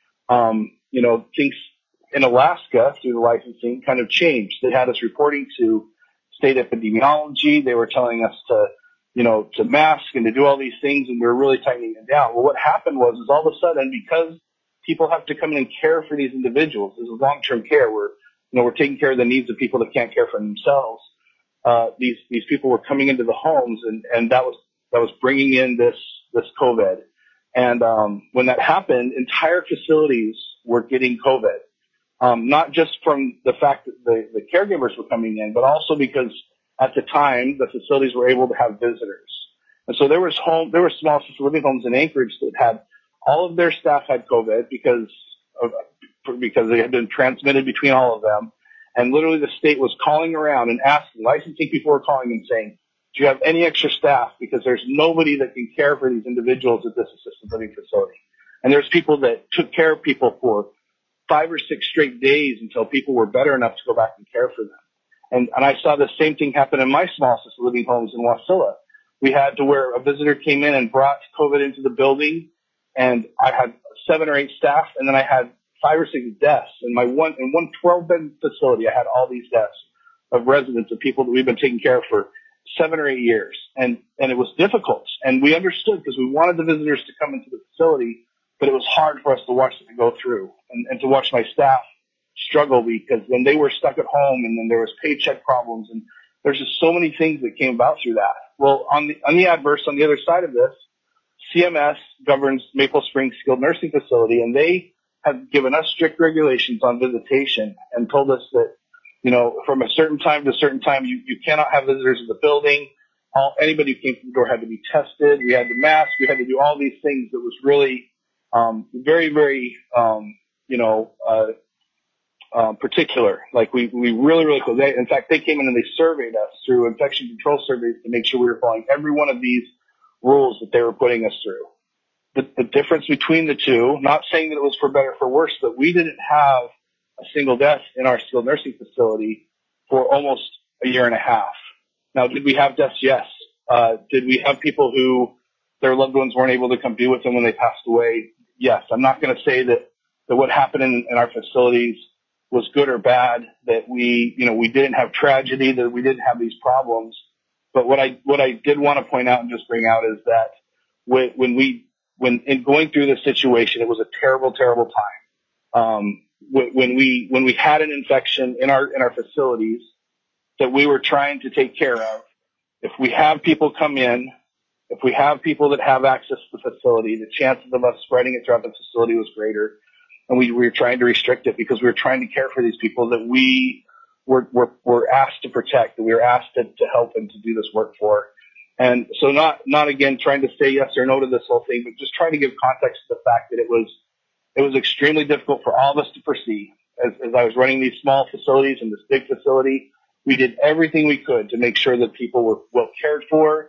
things in Alaska through the licensing kind of changed. They had us reporting to state epidemiology. They were telling us to mask and to do all these things, and we were really tightening it down. Well, what happened was all of a sudden, because people have to come in and care for these individuals, this is long-term care. We're taking care of the needs of people that can't care for themselves. These people were coming into the homes, and that was bringing in this COVID. And when that happened, entire facilities were getting COVID. Not just from the fact that the caregivers were coming in, but also because at the time the facilities were able to have visitors. And so there were small assisted living homes in Anchorage that had all of their staff had COVID because they had been transmitted between all of them. And literally the state was calling around and asking, licensing people were calling and saying, do you have any extra staff? Because there's nobody that can care for these individuals at this assisted living facility. And there's people that took care of people for 5 or 6 straight days until people were better enough to go back and care for them. And I saw the same thing happen in my small assisted living homes in Wasilla. We had to where a visitor came in and brought COVID into the building, and I had 7 or 8 staff, and then I had 5 or 6 deaths. In one 12-bed facility, I had all these deaths of residents, of people that we've been taking care of for 7 or 8 years. And it was difficult. And we understood because we wanted the visitors to come into the facility, but it was hard for us to watch them go through and to watch my staff struggle, because then they were stuck at home, and then there was paycheck problems, and there's just so many things that came about through that. Well, on the adverse, on the other side of this, CMS governs Maple Springs Skilled Nursing Facility, and they have given us strict regulations on visitation and told us that, from a certain time to a certain time, you cannot have visitors in the building. Anybody who came through the door had to be tested. We had to mask. We had to do all these things that was really very, very, particular. Like we really, really close. In fact, they came in and they surveyed us through infection control surveys to make sure we were following every one of these rules that they were putting us through. The difference between the two, not saying that it was for better or for worse, but we didn't have a single death in our skilled nursing facility for almost a year and a half. Now, did we have deaths? Yes. Did we have people who their loved ones weren't able to come be with them when they passed away? Yes. I'm not going to say that what happened in our facilities was good or bad, that we didn't have tragedy, that we didn't have these problems. But what I did want to point out and just bring out is that when in going through this situation, it was a terrible, terrible time. When we had an infection in our facilities that we were trying to take care of, if we have people come in, if we have people that have access to the facility, the chances of us spreading it throughout the facility was greater. And we were trying to restrict it because we were trying to care for these people that we were asked to protect, that we were asked to help and to do this work for. And so not again trying to say yes or no to this whole thing, but just trying to give context to the fact that it was extremely difficult for all of us to foresee. As I was running these small facilities and this big facility, we did everything we could to make sure that people were well cared for,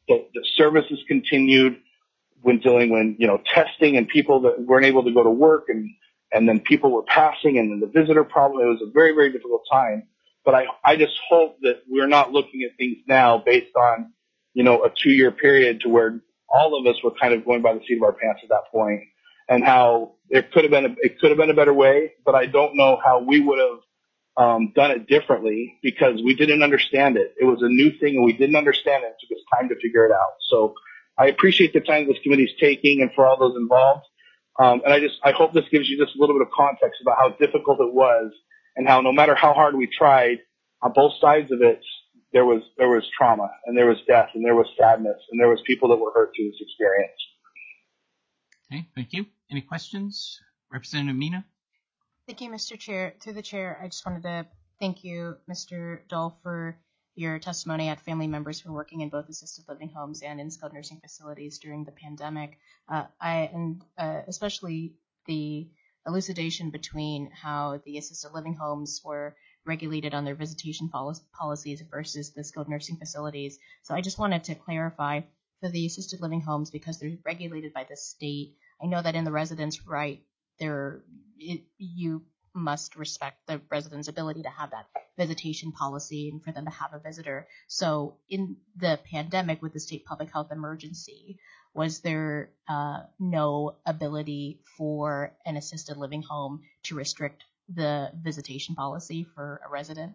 the services continued when testing and people that weren't able to go to work and then people were passing and then the visitor problem. It was a very, very difficult time. But I just hope that we're not looking at things now based on, a 2-year period to where all of us were kind of going by the seat of our pants at that point, and how it could have been a better way, but I don't know how we would have done it differently because we didn't understand it. It was a new thing and we didn't understand it. It took us time to figure it out. So I appreciate the time this committee is taking and for all those involved. And I hope this gives you just a little bit of context about how difficult it was and how no matter how hard we tried on both sides of it, there was trauma and there was death and there was sadness and there was people that were hurt through this experience. Okay, thank you. Any questions? Representative Mina? Thank you, Mr. Chair. Through the chair, I just wanted to thank you, Mr. Dahl, for your testimony at family members who are working in both assisted living homes and in skilled nursing facilities during the pandemic. Especially the elucidation between how the assisted living homes were regulated on their visitation policies versus the skilled nursing facilities. So I just wanted to clarify for the assisted living homes, because they're regulated by the state, I know that in the residents' right, you must respect the residents' ability to have that visitation policy and for them to have a visitor. So in the pandemic with the state public health emergency, was there no ability for an assisted living home to restrict the visitation policy for a resident?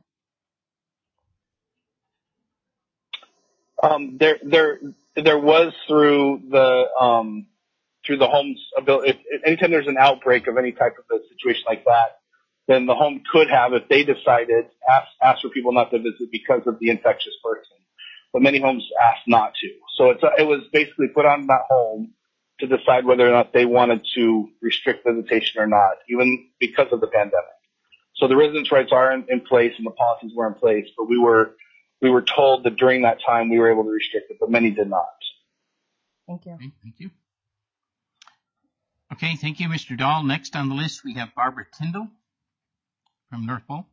There was through the home's ability. Anytime there's an outbreak of any type of a situation like that, then the home could have, if they decided, ask for people not to visit because of the infectious person. But many homes asked not to. So it was basically put on that home to decide whether or not they wanted to restrict visitation or not, even because of the pandemic. So the residents' rights are in place and the policies were in place, but we were told that during that time we were able to restrict it, but many did not. Thank you. Okay, thank you. Okay, thank you, Mr. Dahl. Next on the list, we have Barbara Tyndall from North Pole.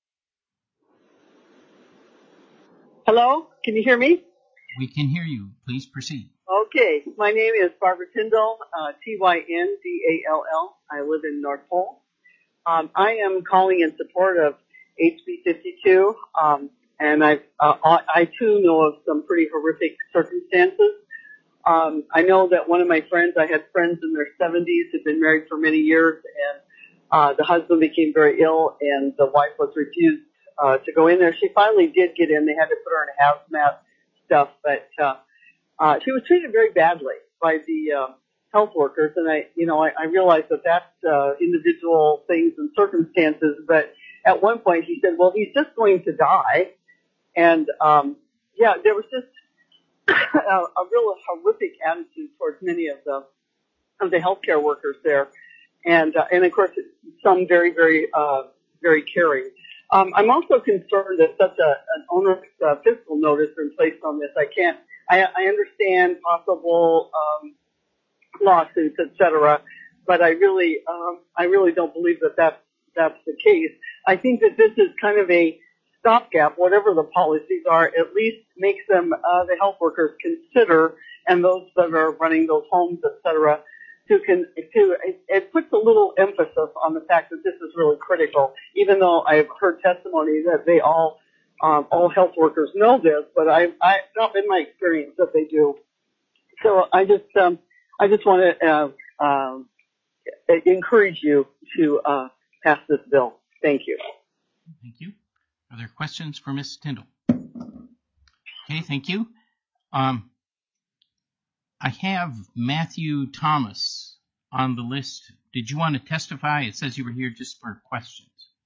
Hello, can you hear me? We can hear you. Please proceed. Okay, my name is Barbara Tyndall, Tyndall. I live in North Pole. I am calling in support of HB 52, and I too know of some pretty horrific circumstances. I know that one of my friends, I had friends in their 70s, had been married for many years, and the husband became very ill, and the wife was refused to go in there. She finally did get in. They had to put her in a hazmat stuff, but she was treated very badly by the health workers, and I realized that that's individual things and circumstances. But at one point, he said, "Well, he's just going to die," and there was just a real horrific attitude towards many of the healthcare workers there, and of course some very, very, very caring. I'm also concerned that such an onerous fiscal notice has been placed on this. I understand possible lawsuits, etc., but I really don't believe that that's the case. I think that this is kind of a stopgap. Whatever the policies are, at least makes them the health workers consider, and those that are running those homes, etc. It puts a little emphasis on the fact that this is really critical, even though I've heard testimony that they all health workers know this, but I've not been my experience that they do. So I just want to encourage you to pass this bill. Thank you. Thank you. Are there questions for Ms. Tyndall? Okay, thank you. I have Matthew Thomas on the list. Did you want to testify? It says you were here just for questions.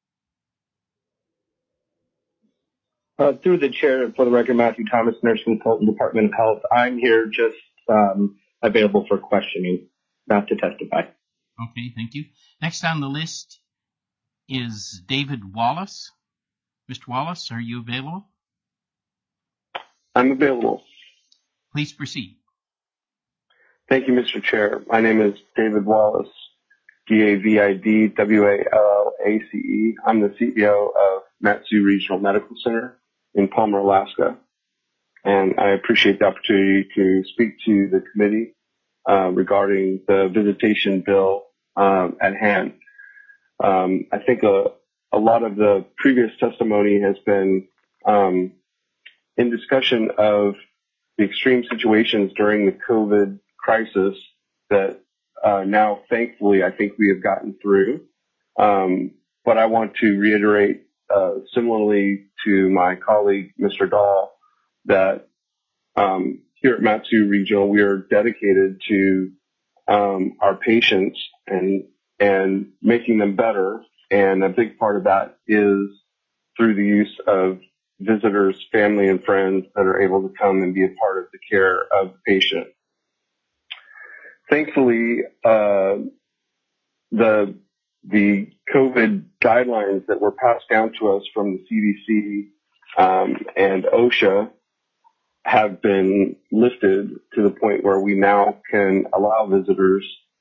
Through the chair, for the record, Matthew Thomas, Nurse Consultant, Department of Health. I'm here just available for questioning, not to testify. Okay, thank you. Next on the list is David Wallace. Mr. Wallace, are you available? I'm available. Please proceed. Thank you, Mr. Chair. My name is David Wallace, DAVID WALLACE. I'm the CEO of Mat-Su Regional Medical Center in Palmer, Alaska. and I appreciate the opportunity to speak to the committee regarding the visitation bill at hand. I think a lot of the previous testimony has been in discussion of the extreme situations during the COVID crisis that now, thankfully, I think we have gotten through. But I want to reiterate, similarly to my colleague, Mr. Dahl, that here at Mat-Su Regional, we are dedicated to our patients and making them better. And a big part of that is through the use of visitors, family, and friends that are able to come and be a part of the care of the patient. Thankfully, the COVID guidelines that were passed down to us from the CDC and OSHA have been lifted to the point where we now can allow visitors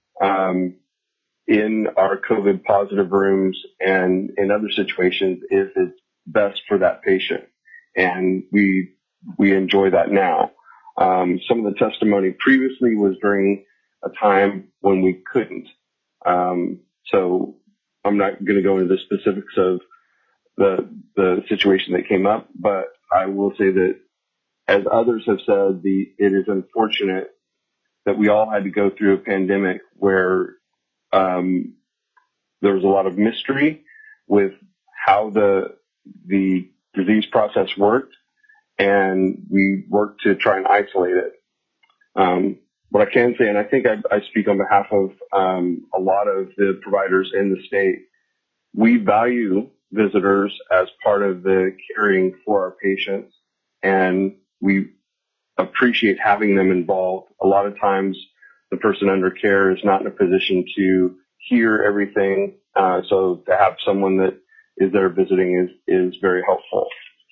in our COVID positive rooms and in other situations if it's best for that patient. And we enjoy that now. Some of the testimony previously was during a time when we couldn't. So I'm not going to go into the specifics of the situation that came up, but I will say that, as others have said, it is unfortunate that we all had to go through a pandemic where there was a lot of mystery with how the disease process worked, and we worked to try and isolate it. What I can say, and I think I speak on behalf of a lot of the providers in the state, we value visitors as part of the caring for our patients, and we appreciate having them involved. A lot of times the person under care is not in a position to hear everything, so to have someone that is there visiting is very helpful.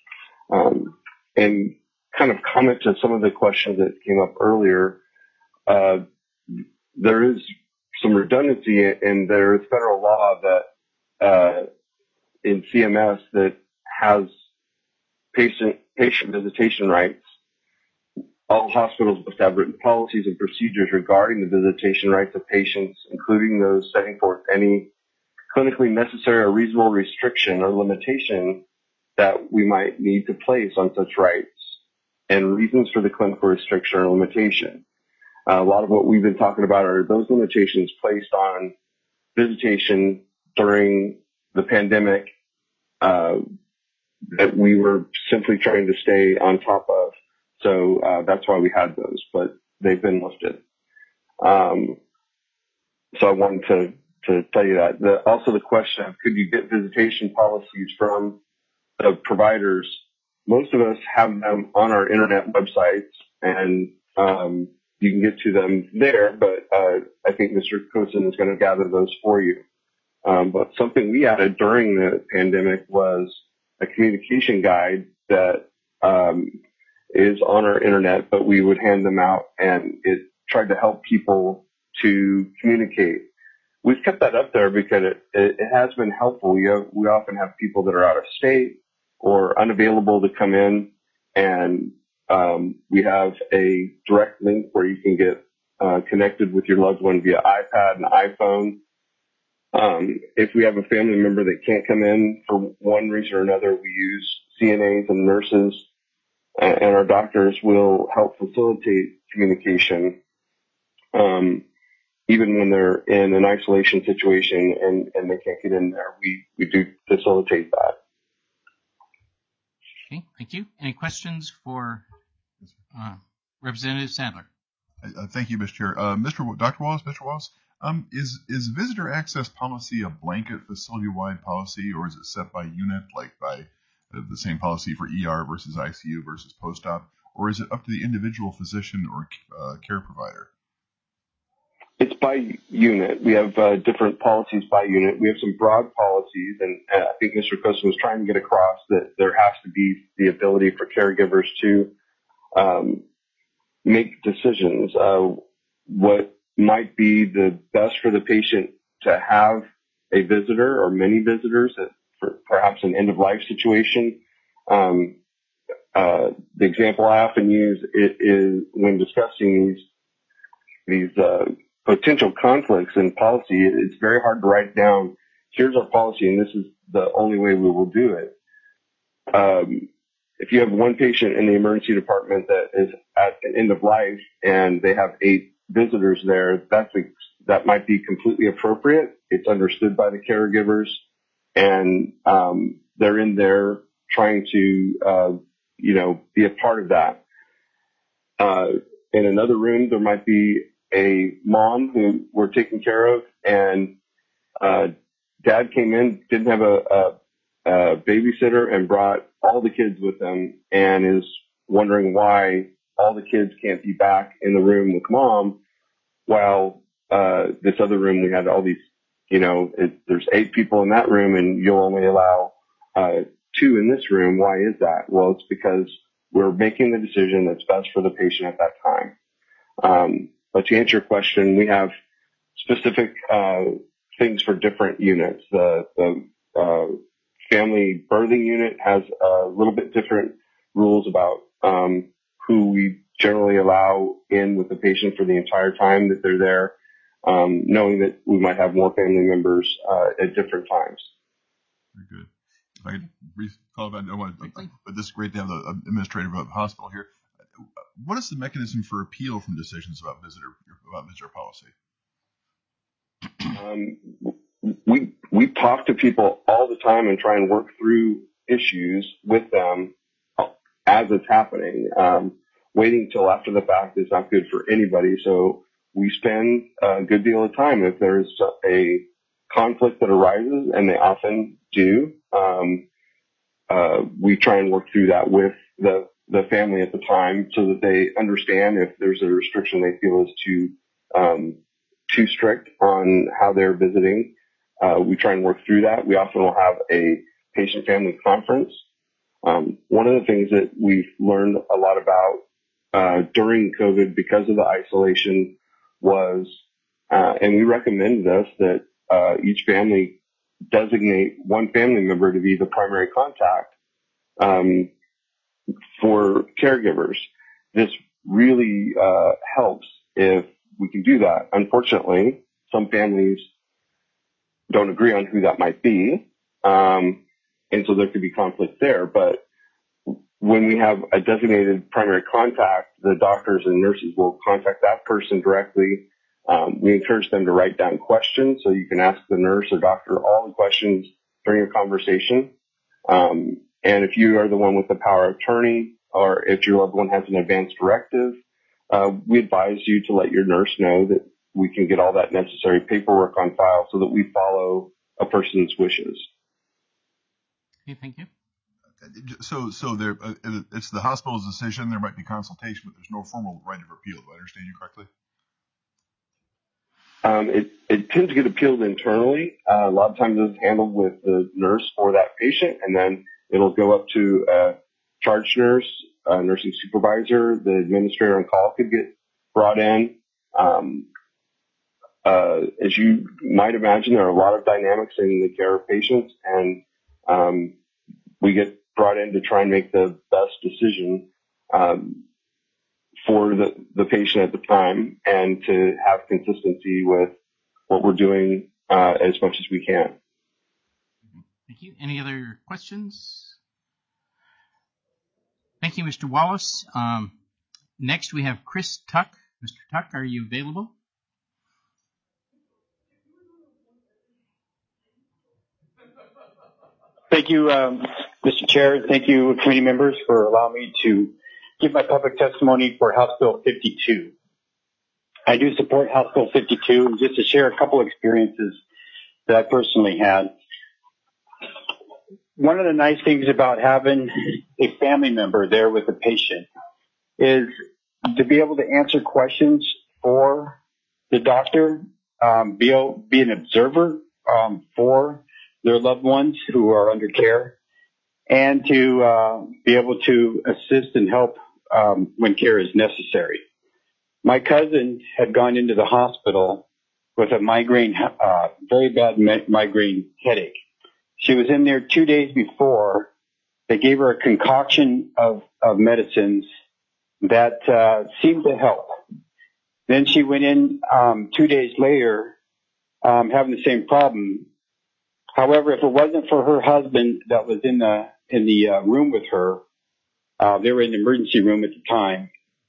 And kind of comment to some of the questions that came up earlier, there is some redundancy, and there is federal law that in CMS that has patient visitation rights. All hospitals must have written policies and procedures regarding the visitation rights of patients, including those setting forth any clinically necessary or reasonable restriction or limitation that we might need to place on such rights, and reasons for the clinical restriction or limitation. A lot of what we've been talking about are those limitations placed on visitation during the pandemic that we were simply trying to stay on top of. So that's why we had those, but they've been lifted. So I wanted to tell you that. Also the question of could you get visitation policies from the providers? Most of us have them on our internet websites, and you can get to them there, but I think Mr. Kosin is going to gather those for you. But something we added during the pandemic was a communication guide that is on our internet, but we would hand them out, and it tried to help people to communicate. We've kept that up there because it has been helpful. We often have people that are out of state or unavailable to come in, and we have a direct link where you can get connected with your loved one via iPad and iPhone. If we have a family member that can't come in for one reason or another, we use CNAs and nurses, and our doctors will help facilitate communication, even when they're in an isolation situation and they can't get in there. We do facilitate that. Okay, thank you. Any questions for Representative Sadler? Thank you, Mr. Chair. Dr. Wallace, Mr. Wallace, is visitor access policy a blanket facility-wide policy, or is it set by unit, like by the same policy for ER versus ICU versus post-op, or is it up to the individual physician or care provider? It's by unit. We have different policies by unit. We have some broad policies, and I think Mr. Kosin was trying to get across that there has to be the ability for caregivers to make decisions. What might be the best for the patient to have a visitor or many visitors for perhaps an end-of-life situation. The example I often use is when discussing these potential conflicts in policy. It's very hard to write down, here's our policy and this is the only way we will do it. If you have one patient in the emergency department that is at the end of life and they have 8 visitors there, that might be completely appropriate. It's understood by the caregivers, and they're in there trying to, be a part of that. In another room, there might be a mom who we're taking care of, and dad came in, didn't have a babysitter, and brought all the kids with them, and is wondering why all the kids can't be back in the room with mom, while this other room we had all these, there's 8 people in that room, and you'll only allow 2 in this room. Why is that? Well, it's because we're making the decision that's best for the patient at that time. But to answer your question, we have specific things for different units. The family birthing unit has a little bit different rules about who we generally allow in with the patient for the entire time that they're there, knowing that we might have more family members at different times. Very good. If I could briefly call about, but this is great to have the administrator of the hospital here. What is the mechanism for appeal from decisions about visitor policy? We talk to people all the time and try and work through issues with them as it's happening. Waiting till after the fact is not good for anybody. So we spend a good deal of time if there's a conflict that arises, and they often do. We try and work through that with the family at the time so that they understand if there's a restriction they feel is too strict on how they're visiting. We try and work through that. We often will have a patient-family conference. One of the things that we've learned a lot about during COVID because of the isolation was, and we recommend this, that each family designate one family member to be the primary contact for caregivers. This really helps if we can do that. Unfortunately, some families don't agree on who that might be, and so there could be conflict there. But when we have a designated primary contact, the doctors and nurses will contact that person directly. We encourage them to write down questions so you can ask the nurse or doctor all the questions during your conversation. And if you are the one with the power of attorney, or if your loved one has an advance directive, we advise you to let your nurse know that we can get all that necessary paperwork on file so that we follow a person's wishes. Okay, thank you. So there, it's the hospital's decision. There might be consultation, but there's no formal right of appeal. Do I understand you correctly? It tends to get appealed internally. A lot of times it's handled with the nurse for that patient, and then it'll go up to a charge nurse, a nursing supervisor. The administrator on call could get brought in. As you might imagine, there are a lot of dynamics in the care of patients, and we get brought in to try and make the best decision for the patient at the time, and to have consistency with what we're doing as much as we can. Thank you. Any other questions? Thank you, Mr. Wallace. Next, we have Chris Tuck. Mr. Tuck, are you available? Thank you, Mr. Chair. Thank you, committee members, for allowing me to give my public testimony for House Bill 52. I do support House Bill 52, and just to share a couple experiences that I personally had. One of the nice things about having a family member there with the patient is to be able to answer questions for the doctor, be an observer for their loved ones who are under care, and to be able to assist and help when care is necessary. My cousin had gone into the hospital with a migraine, very bad migraine headache. She was in there 2 days before They gave her a concoction of medicines that seemed to help. Then she went in 2 days later having the same problem. However, if it wasn't for her husband that was in the room with her, they were in the emergency room at the time,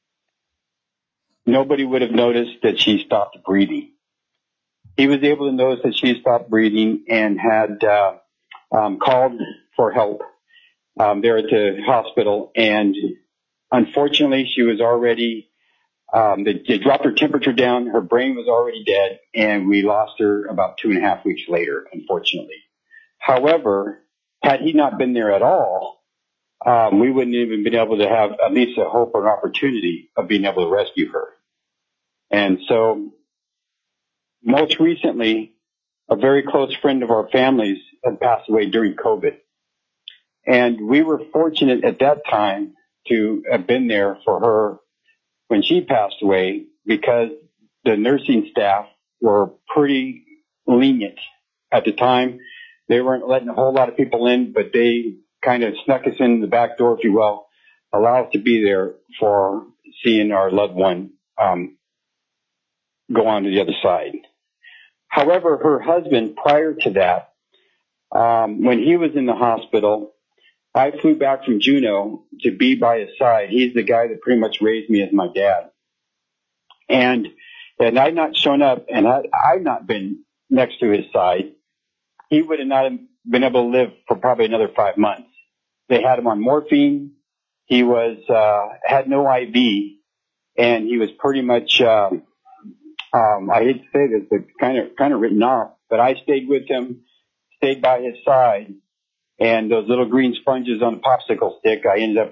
nobody would have noticed that she stopped breathing. He was able to notice that she stopped breathing and had called for help there at the hospital. And unfortunately, she was already, they dropped her temperature down. Her brain was already dead, and we lost her about 2.5 weeks later, unfortunately. However, had he not been there at all, we wouldn't even been able to have at least a hope or an opportunity of being able to rescue her. And so most recently, a very close friend of our family's had passed away during COVID. And we were fortunate at that time to have been there for her when she passed away, because the nursing staff were pretty lenient at the time. They weren't letting a whole lot of people in, but they kind of snuck us in the back door, if you will, allow us to be there for seeing our loved one go on to the other side. However, her husband, prior to that, when he was in the hospital, I flew back from Juneau to be by his side. He's the guy that pretty much raised me as my dad. And I'd not shown up, and I'd not been next to his side, he would have not been able to live for probably another 5 months. They had him on morphine. He was had no IV, and he was pretty much I hate to say this, but kind of written off. But I stayed with him, stayed by his side, and those little green sponges on a popsicle stick, I ended up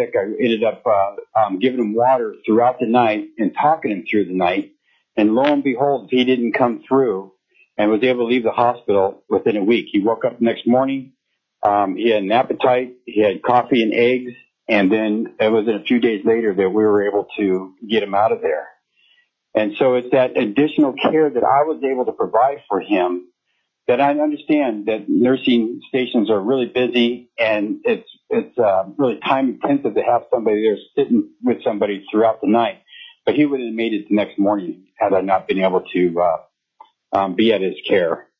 giving him water throughout the night and talking him through the night. And lo and behold, if he didn't come through and was able to leave the hospital within a week. He woke up the next morning. He had an appetite. He had coffee and eggs. And then it was a few days later that we were able to get him out of there. And so it's that additional care that I was able to provide for him, that I understand that nursing stations are really busy, and it's really time intensive to have somebody there sitting with somebody throughout the night. But he would have made it the next morning had I not been able to be at his care.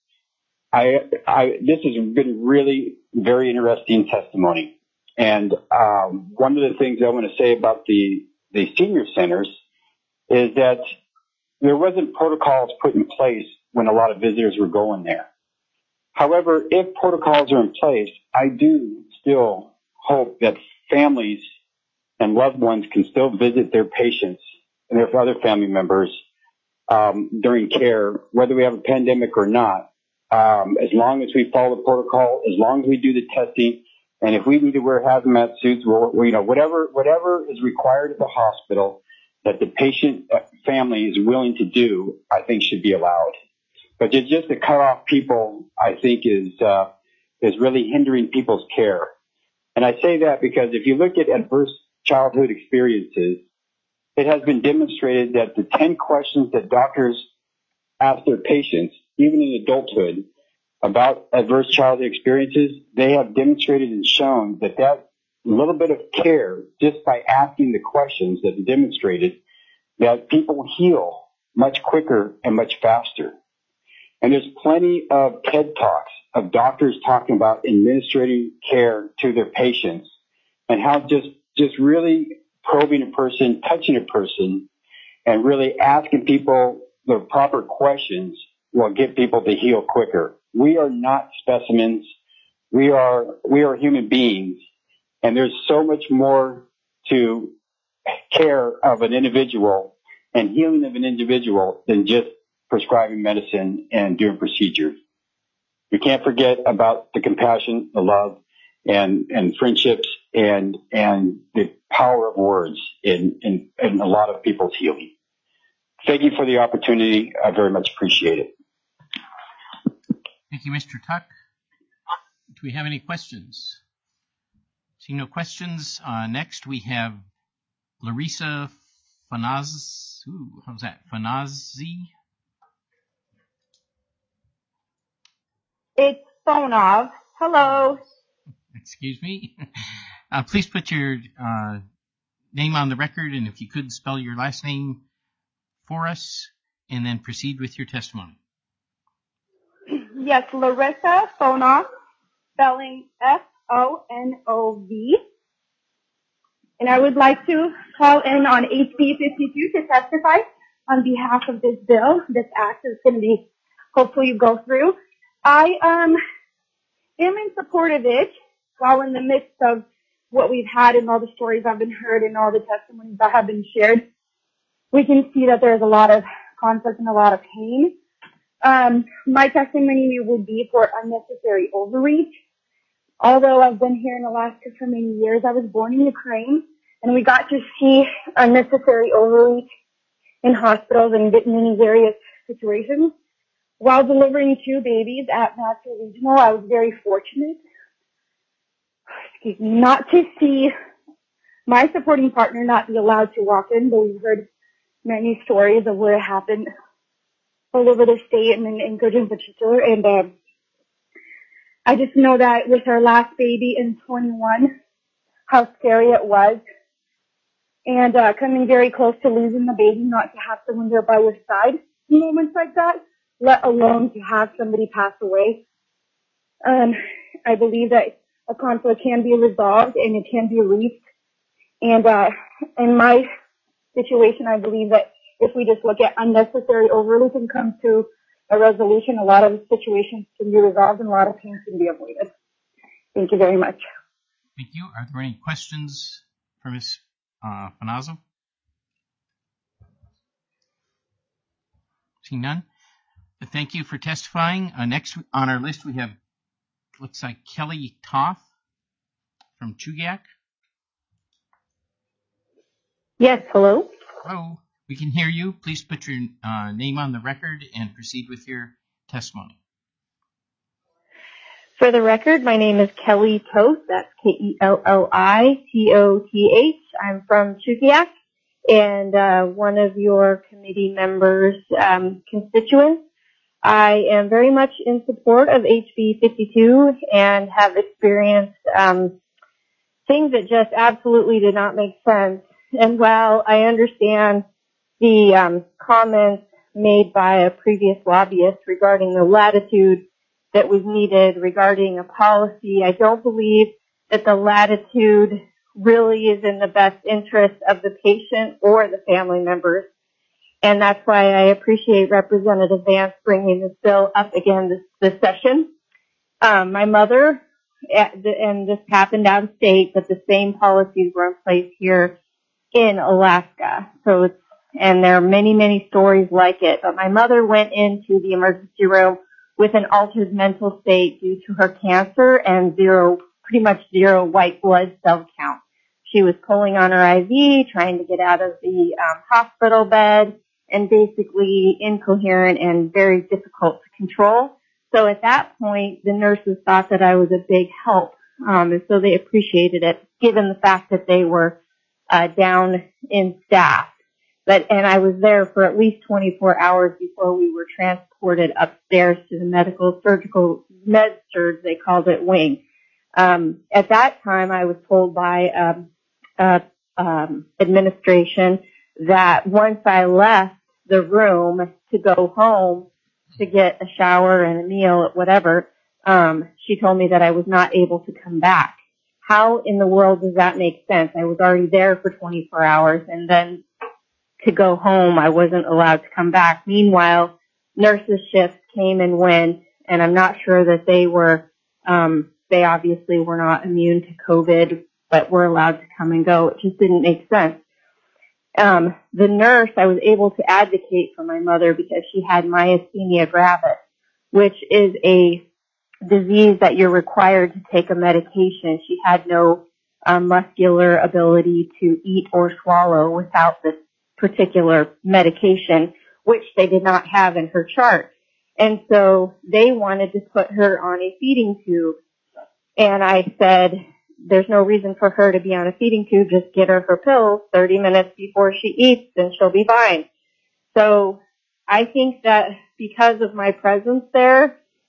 This has been really very interesting testimony. And one of the things I want to say about the senior centers is that there wasn't protocols put in place when a lot of visitors were going there. However, if protocols are in place, I do still hope that families and loved ones can still visit their patients and their other family members during care, whether we have a pandemic or not, as long as we follow the protocol, as long as we do the testing, and if we need to wear hazmat suits, whatever is required at the hospital that the patient family is willing to do, I think should be allowed. But just to cut off people, I think is really hindering people's care. And I say that because if you look at adverse childhood experiences, it has been demonstrated that the 10 questions that doctors ask their patients, even in adulthood, about adverse childhood experiences, they have demonstrated and shown that little bit of care, just by asking the questions, that demonstrated that people heal much quicker and much faster. And there's plenty of TED Talks of doctors talking about administering care to their patients and how just really probing a person, touching a person, and really asking people the proper questions will get people to heal quicker. We are not specimens. We are human beings, and there's so much more to care of an individual and healing of an individual than just prescribing medicine and doing procedures. We can't forget about the compassion, the love, and friendships and the power of words in a lot of people's healing. Thank you for the opportunity. I very much appreciate it. Thank you, Mr. Tuck. Do we have any questions? See no questions. Next, we have Larissa Fanazzi. How's that? Fanazzi? It's Fonov. Hello. Excuse me. Please put your name on the record, and if you could spell your last name for us, and then proceed with your testimony. Yes, Larissa Fonov, spelling Fonov. And I would like to call in on HB 52 to testify on behalf of this bill. This act is going to be hopefully go through. I am in support of it while in the midst of what we've had and all the stories I've been heard and all the testimonies that have been shared. We can see that there's a lot of conflict and a lot of pain. My testimony would be for unnecessary overreach. Although I've been here in Alaska for many years, I was born in Ukraine, and we got to see unnecessary overreach in hospitals and many various situations. While delivering 2 babies at Master Regional, I was very fortunate, not to see my supporting partner not be allowed to walk in, but we've heard many stories of where it happened all over the state and in Anchorage in particular. And I just know that with our last baby in 21, how scary it was. And coming very close to losing the baby, not to have someone there by your side in moments like that, let alone to have somebody pass away. I believe that a conflict can be resolved and it can be reached. And in my situation, I believe that if we just look at unnecessary overreach and come to a resolution, a lot of situations can be resolved and a lot of pain can be avoided. Thank you very much. Thank you. Are there any questions for Ms. Fonazzo? See none? Thank you for testifying. Next on our list we have, looks like Kelly Toth from Chugiak. Yes, hello. Hello. We can hear you. Please put your name on the record and proceed with your testimony. For the record, my name is Kelly Toth. That's Kellitoth. I'm from Chugiak and one of your committee members' constituents. I am very much in support of HB 52 and have experienced things that just absolutely did not make sense. And while I understand the comments made by a previous lobbyist regarding the latitude that was needed regarding a policy, I don't believe that the latitude really is in the best interest of the patient or the family members. And that's why I appreciate Representative Vance bringing this bill up again this session. My mother, and this happened out of state, but the same policies were in place here in Alaska. And there are many, many stories like it. But my mother went into the emergency room with an altered mental state due to her cancer and pretty much zero white blood cell count. She was pulling on her IV, trying to get out of the hospital bed, and basically incoherent and very difficult to control. So at that point, the nurses thought that I was a big help, and so they appreciated it, given the fact that they were down in staff. And I was there for at least 24 hours before we were transported upstairs to the medical surgical med surg, they called it, wing. At that time, I was told by administration that once I left the room to go home to get a shower and a meal, whatever, she told me that I was not able to come back. How in the world does that make sense? I was already there for 24 hours, and then to go home, I wasn't allowed to come back. Meanwhile, nurses' shifts came and went, and I'm not sure that they obviously were not immune to COVID, but were allowed to come and go. It just didn't make sense. The nurse, I was able to advocate for my mother because she had myasthenia gravis, which is a disease that you're required to take a medication. She had no muscular ability to eat or swallow without this particular medication, which they did not have in her chart. And so they wanted to put her on a feeding tube. And I said, there's no reason for her to be on a feeding tube. Just get her pills 30 minutes before she eats and she'll be fine. So I think that because of my presence there,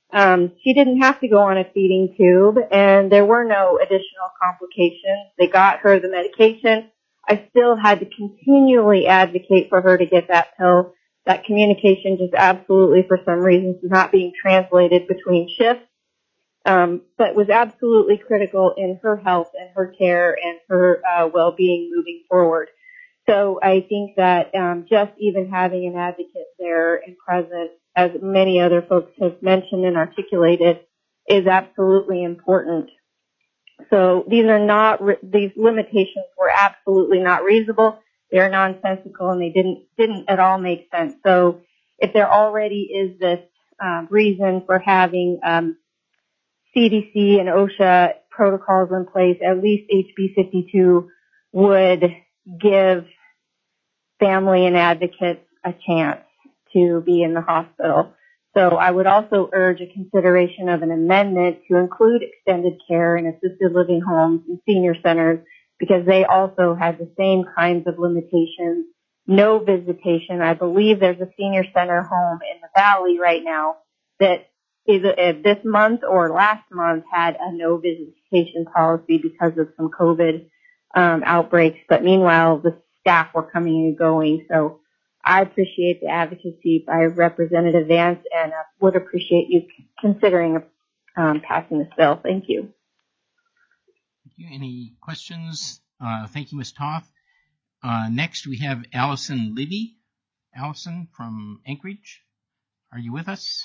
She didn't have to go on a feeding tube, and there were no additional complications. They got her the medication. I still had to continually advocate for her to get that pill. That communication just absolutely, for some reasons, is not being translated between shifts, but was absolutely critical in her health and her care and her well-being moving forward. So I think that just even having an advocate there and present, as many other folks have mentioned and articulated, is absolutely important. So these limitations were absolutely not reasonable. They are nonsensical, and they didn't at all make sense. So if there already is this reason for having CDC and OSHA protocols in place, at least HB 52 would give family and advocates a chance to be in the hospital. So I would also urge a consideration of an amendment to include extended care in assisted living homes and senior centers, because they also had the same kinds of limitations. No visitation. I believe there's a senior center home in the Valley right now that is this month or last month had a no visitation policy because of some COVID outbreaks. But meanwhile, the staff were coming and going. So I appreciate the advocacy by Representative Vance, and would appreciate you considering passing this bill. Thank you. Thank you. Any questions? Thank you, Ms. Toth. Next, we have Allison Libby. Allison from Anchorage. Are you with us?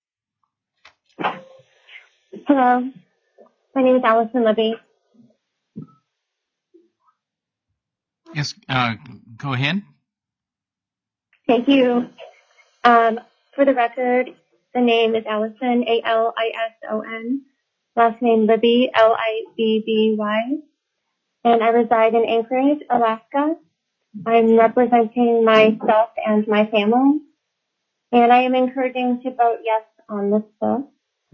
Hello. My name is Allison Libby. Yes, go ahead. Thank you. For the record, the name is Allison, Alison. Last name Libby, Libby. And I reside in Anchorage, Alaska. I'm representing myself and my family. And I am encouraging to vote yes on this bill.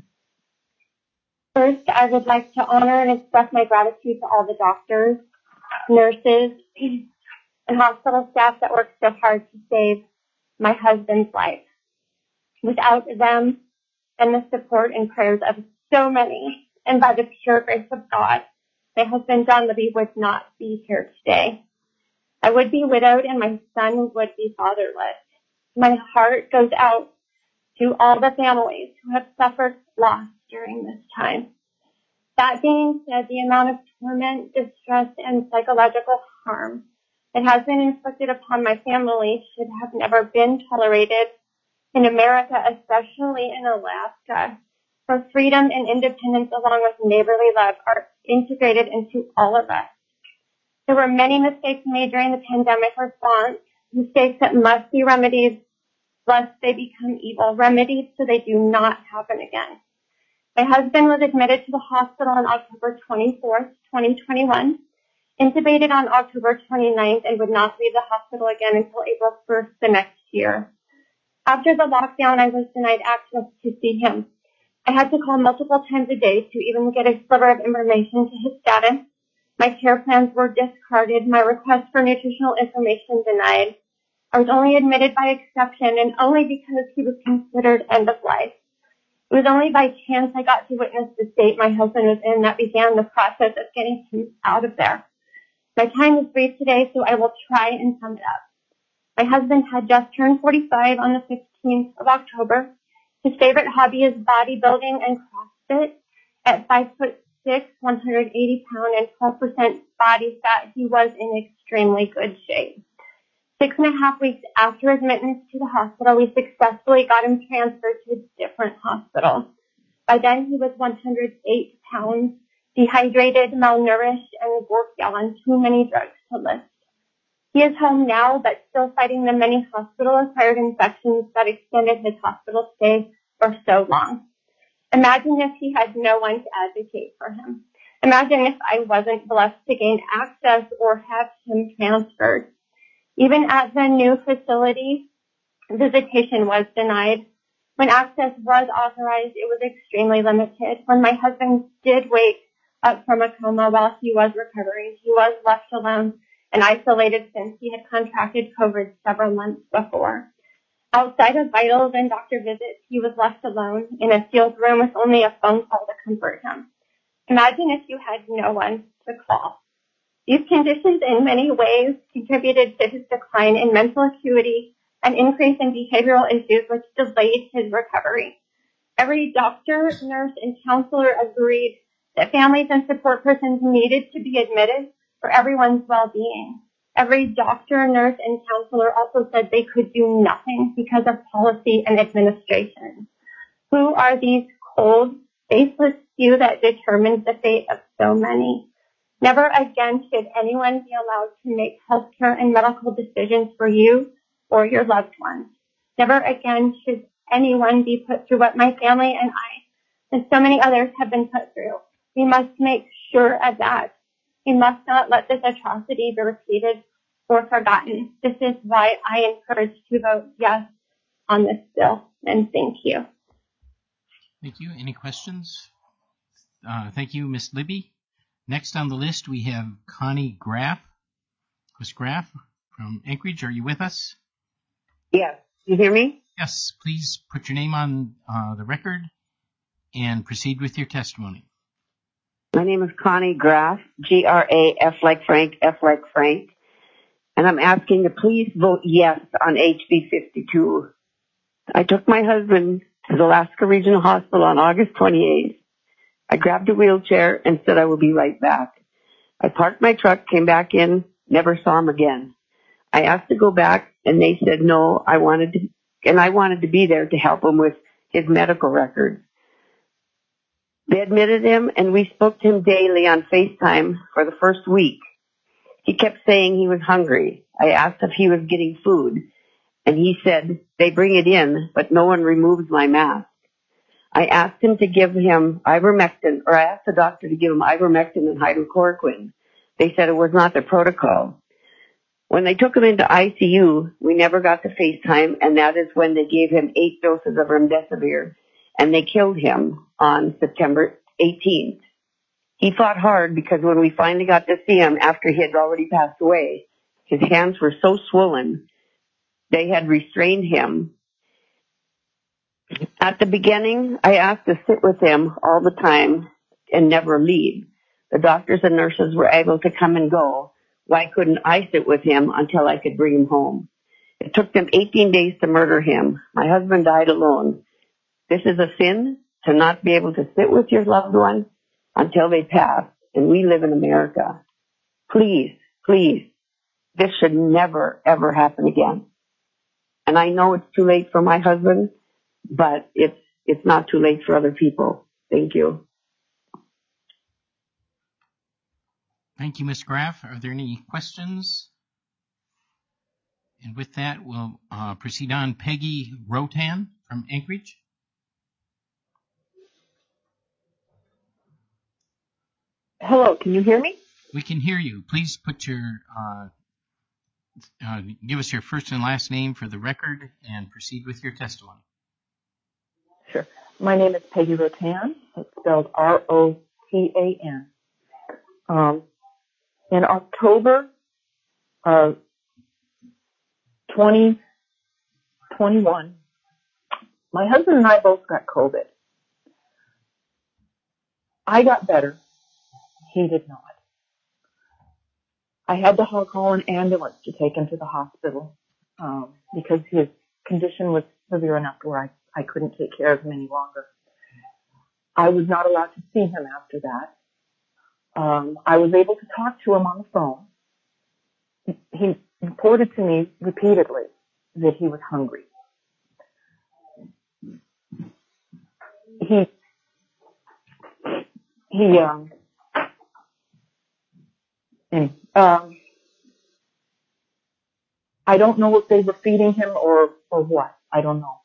First, I would like to honor and express my gratitude to all the doctors, nurses, and hospital staff that worked so hard to save my husband's life. Without them and the support and prayers of so many, and by the pure grace of God, my husband John Libby would not be here today. I would be widowed and my son would be fatherless. My heart goes out to all the families who have suffered loss during this time. That being said, the amount of torment, distress, and psychological harm that has been inflicted upon my family should have never been tolerated in America, especially in Alaska, where freedom and independence along with neighborly love are integrated into all of us. There were many mistakes made during the pandemic response, mistakes that must be remedied lest they become evil, remedied so they do not happen again. My husband was admitted to the hospital on October 24th, 2021, intubated on October 29th, and would not leave the hospital again until April 1st the next year. After the lockdown, I was denied access to see him. I had to call multiple times a day to even get a sliver of information to his status. My care plans were discarded, my request for nutritional information denied. I was only admitted by exception and only because he was considered end of life. It was only by chance I got to witness the state my husband was in that began the process of getting him out of there. My time is brief today, so I will try and sum it up. My husband had just turned 45 on the 15th of October. His favorite hobby is bodybuilding and CrossFit. At 5'6", 180 pound and 12% body fat, he was in extremely good shape. 6.5 weeks after admittance to the hospital, we successfully got him transferred to a different hospital. By then, he was 108 pounds, dehydrated, malnourished, and worked on too many drugs to list. He is home now, but still fighting the many hospital-acquired infections that extended his hospital stay for so long. Imagine if he had no one to advocate for him. Imagine if I wasn't blessed to gain access or have him transferred. Even at the new facility, visitation was denied. When access was authorized, it was extremely limited. When my husband did wake up from a coma while he was recovering, he was left alone and isolated since he had contracted COVID several months before. Outside of vitals and doctor visits, he was left alone in a sealed room with only a phone call to comfort him. Imagine if you had no one to call. These conditions in many ways contributed to his decline in mental acuity and increase in behavioral issues, which delayed his recovery. Every doctor, nurse, and counselor agreed that families and support persons needed to be admitted for everyone's well-being. Every doctor, nurse, and counselor also said they could do nothing because of policy and administration. Who are these cold, faceless few that determines the fate of so many? Never again should anyone be allowed to make healthcare and medical decisions for you or your loved ones. Never again should anyone be put through what my family and I and so many others have been put through. We must make sure of that. We must not let this atrocity be repeated or forgotten. This is why I encourage to vote yes on this bill, and thank you. Thank you. Any questions? Thank you, Ms. Libby. Next on the list, we have Connie Graff. Ms. Graff from Anchorage, are you with us? Yes. You hear me? Yes. Please put your name on the record and proceed with your testimony. My name is Connie Graff, G-R-A-F like Frank, F like Frank. And I'm asking to please vote yes on HB 52. I took my husband to the Alaska Regional Hospital on August 28th. I grabbed a wheelchair and said I will be right back. I parked my truck, came back in, never saw him again. I asked to go back and they said no, I wanted to be there to help him with his medical records. They admitted him and we spoke to him daily on FaceTime for the first week. He kept saying he was hungry. I asked if he was getting food and he said they bring it in, but no one removes my mask. I asked him to give him ivermectin, or I asked the doctor to give him ivermectin and hydrochloroquine. They said it was not the protocol. When they took him into ICU, we never got to FaceTime, and that is when they gave him 8 doses of remdesivir, and they killed him on September 18th. He fought hard because when we finally got to see him after he had already passed away, his hands were so swollen, they had restrained him. At the beginning, I asked to sit with him all the time and never leave. The doctors and nurses were able to come and go. Why couldn't I sit with him until I could bring him home? It took them 18 days to murder him. My husband died alone. This is a sin to not be able to sit with your loved one until they pass, and we live in America. Please, please, this should never, ever happen again. And I know it's too late for my husband, but it's not too late for other people. Thank you. Thank you, Ms. Graff. Are there any questions? And with that, we'll proceed on. Peggy Rotan from Anchorage. Hello, can you hear me? We can hear you. Please put your give us your first and last name for the record and proceed with your testimony. Sure. My name is Peggy Rotan. It's spelled R-O-T-A-N. In October of 2021, my husband and I both got COVID. I got better. He did not. I had to call an ambulance to take him to the hospital because his condition was severe enough where I couldn't take care of him any longer. I was not allowed to see him after that. I was able to talk to him on the phone. He reported to me repeatedly that he was hungry. I don't know if they were feeding him or what. I don't know.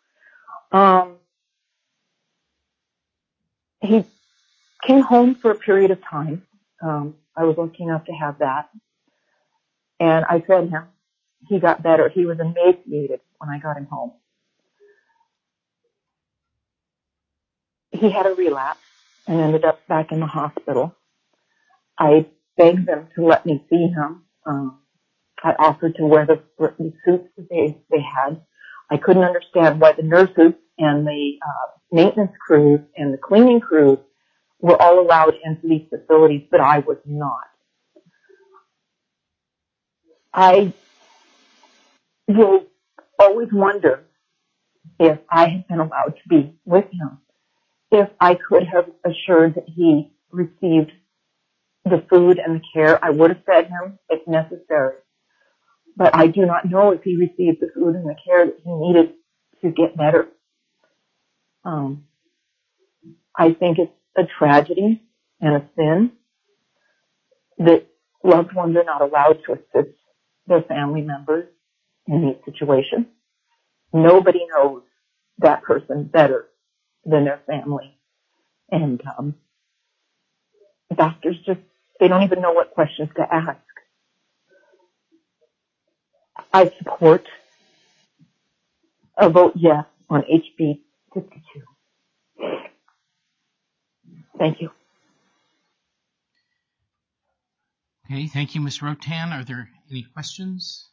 He came home for a period of time. I was lucky enough to have that. And I fed him. He got better. He was emaciated when I got him home. He had a relapse and ended up back in the hospital. I begged them to let me see him. I offered to wear the suits that they had. I couldn't understand why the nurses and the maintenance crews and the cleaning crews were all allowed into these facilities, but I was not. I will always wonder if I had been allowed to be with him, if I could have assured that he received the food and the care. I would have fed him if necessary. But I do not know if he received the food and the care that he needed to get better. I think it's a tragedy and a sin that loved ones are not allowed to assist their family members in these situations. Nobody knows that person better than their family. And doctors they don't even know what questions to ask. I support a vote yes on HB 52. Thank you. Okay, thank you, Ms. Rotan. Are there any questions?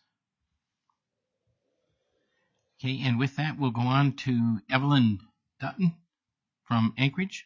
Okay, and with that, we'll go on to Evelyn Dutton from Anchorage.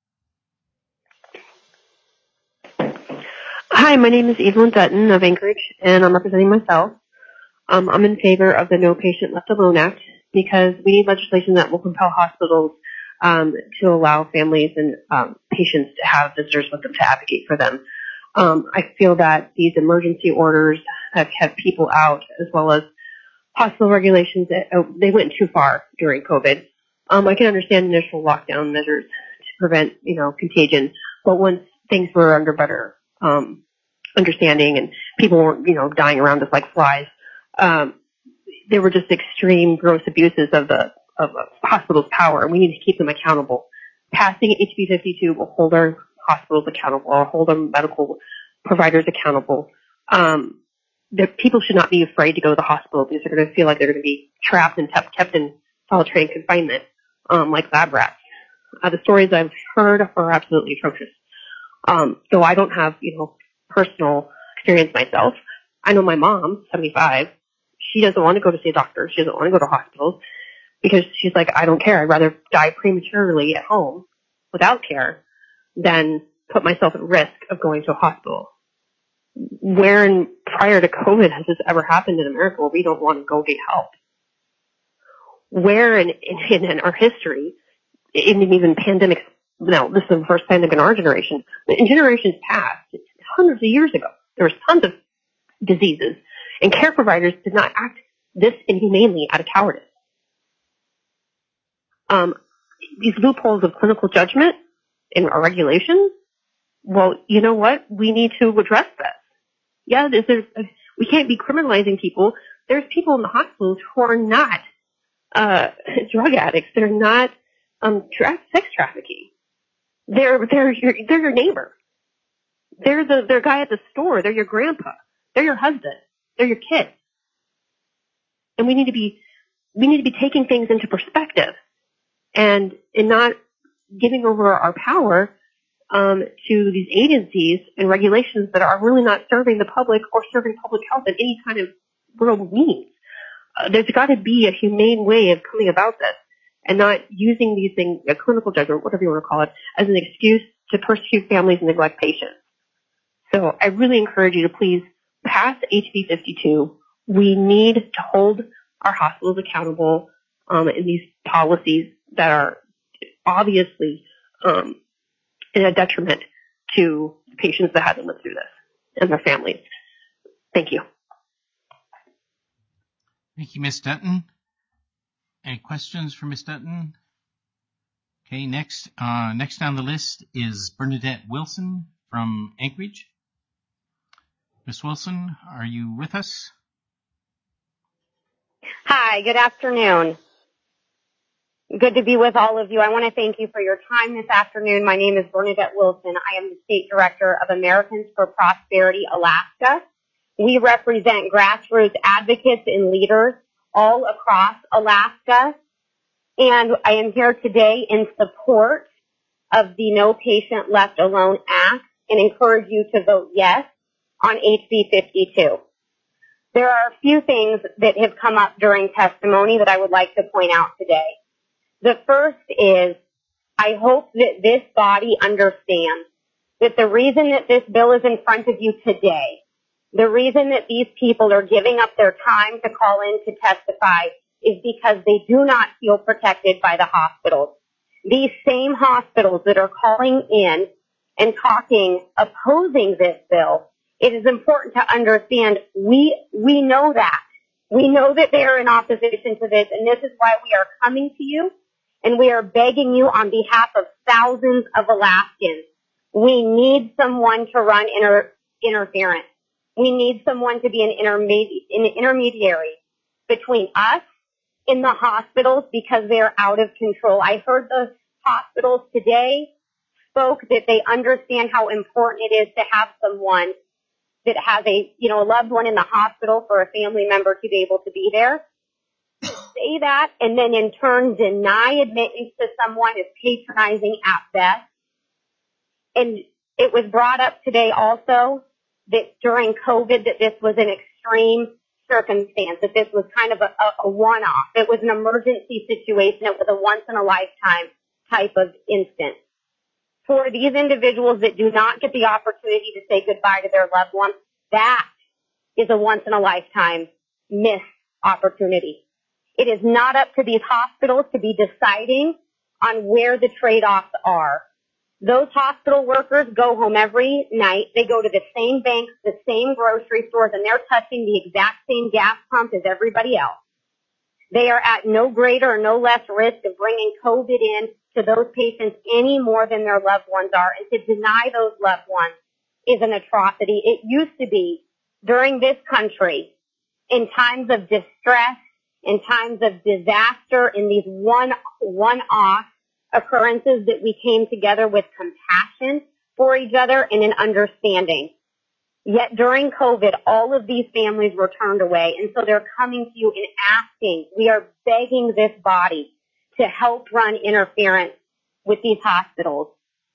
Hi, my name is Evelyn Dutton of Anchorage, and I'm representing myself. I'm in favor of the No Patient Left Alone Act because we need legislation that will compel hospitals to allow families and patients to have visitors with them to advocate for them. I feel that these emergency orders have kept people out, as well as hospital regulations. They went too far during COVID. I can understand initial lockdown measures to prevent, contagion, but once things were under better understanding and people weren't, dying around us like flies, there were just extreme, gross abuses of the hospital's power, and we need to keep them accountable. Passing HB 52 will hold our hospitals accountable, or hold our medical providers accountable. The people should not be afraid to go to the hospital because they're going to feel like they're going to be trapped and kept in solitary confinement, like lab rats. The stories I've heard are absolutely atrocious. Though I don't have, personal experience myself. I know my mom, 75, she doesn't want to go to see a doctor. She doesn't want to go to hospitals because she's like, I don't care. I'd rather die prematurely at home without care than put myself at risk of going to a hospital. Where prior to COVID has this ever happened in America where we don't want to go get help? Where in our history, even pandemics, no, this is the first pandemic in our generation, but in generations past, hundreds of years ago, there was tons of diseases, and care providers did not act this inhumanely out of cowardice. These loopholes of clinical judgment in our regulations, well, you know what? We need to address this. Yeah, we can't be criminalizing people. There's people in the hospitals who are not drug addicts. They're not sex trafficking. They're your neighbor. They're their guy at the store. They're your grandpa. They're your husband. They're your kids. And we need to be taking things into perspective and not giving over our power to these agencies and regulations that are really not serving the public or serving public health in any kind of real means. There's got to be a humane way of coming about this and not using these things, a clinical judgment, whatever you want to call it, as an excuse to persecute families and neglect patients. So I really encourage you to please pass HB 52. We need to hold our hospitals accountable in these policies that are obviously in a detriment to patients that had to live through this and their families. Thank you. Thank you, Ms. Dutton. Any questions for Ms. Dutton? Okay, next on the list is Bernadette Wilson from Anchorage. Ms. Wilson, are you with us? Hi, good afternoon. Good to be with all of you. I want to thank you for your time this afternoon. My name is Bernadette Wilson. I am the State Director of Americans for Prosperity Alaska. We represent grassroots advocates and leaders all across Alaska. And I am here today in support of the No Patient Left Alone Act and encourage you to vote yes on HB 52. There are a few things that have come up during testimony that I would like to point out today. The first is, I hope that this body understands that the reason that this bill is in front of you today, the reason that these people are giving up their time to call in to testify is because they do not feel protected by the hospitals. These same hospitals that are calling in and talking, opposing this bill, it is important to understand we know that. We know that they are in opposition to this, and this is why we are coming to you, and we are begging you on behalf of thousands of Alaskans. We need someone to run interference. We need someone to be an intermediary between us and the hospitals because they are out of control. I heard the hospitals today spoke that they understand how important it is to have someone that has a loved one in the hospital for a family member to be able to be there. Say that and then in turn deny admittance to someone is patronizing at best. And it was brought up today also that during COVID that this was an extreme circumstance, that this was kind of a one-off. It was an emergency situation. It was a once-in-a-lifetime type of instance. For these individuals that do not get the opportunity to say goodbye to their loved ones, that is a once-in-a-lifetime missed opportunity. It is not up to these hospitals to be deciding on where the trade-offs are. Those hospital workers go home every night. They go to the same banks, the same grocery stores, and they're touching the exact same gas pump as everybody else. They are at no greater or no less risk of bringing COVID in to those patients any more than their loved ones are. And to deny those loved ones is an atrocity. It used to be during this country, in times of distress, in times of disaster, in these one-off occurrences, that we came together with compassion for each other and an understanding. Yet during COVID, all of these families were turned away, and so they're coming to you and asking, we are begging this body to help run interference with these hospitals.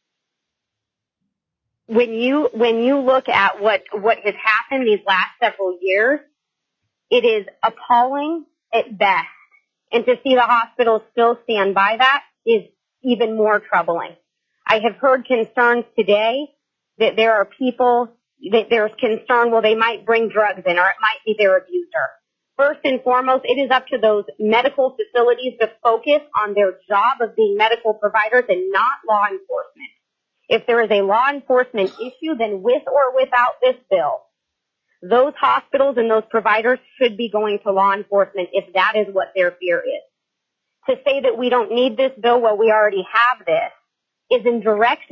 When you look at what has happened these last several years, it is appalling at best. And to see the hospitals still stand by that is even more troubling. I have heard concerns today that there are people that there's concern, well, they might bring drugs in or it might be their abuser. First and foremost, it is up to those medical facilities to focus on their job of being medical providers and not law enforcement. If there is a law enforcement issue, then with or without this bill, those hospitals and those providers should be going to law enforcement if that is what their fear is. To say that we don't need this bill, well, we already have this, is in direct,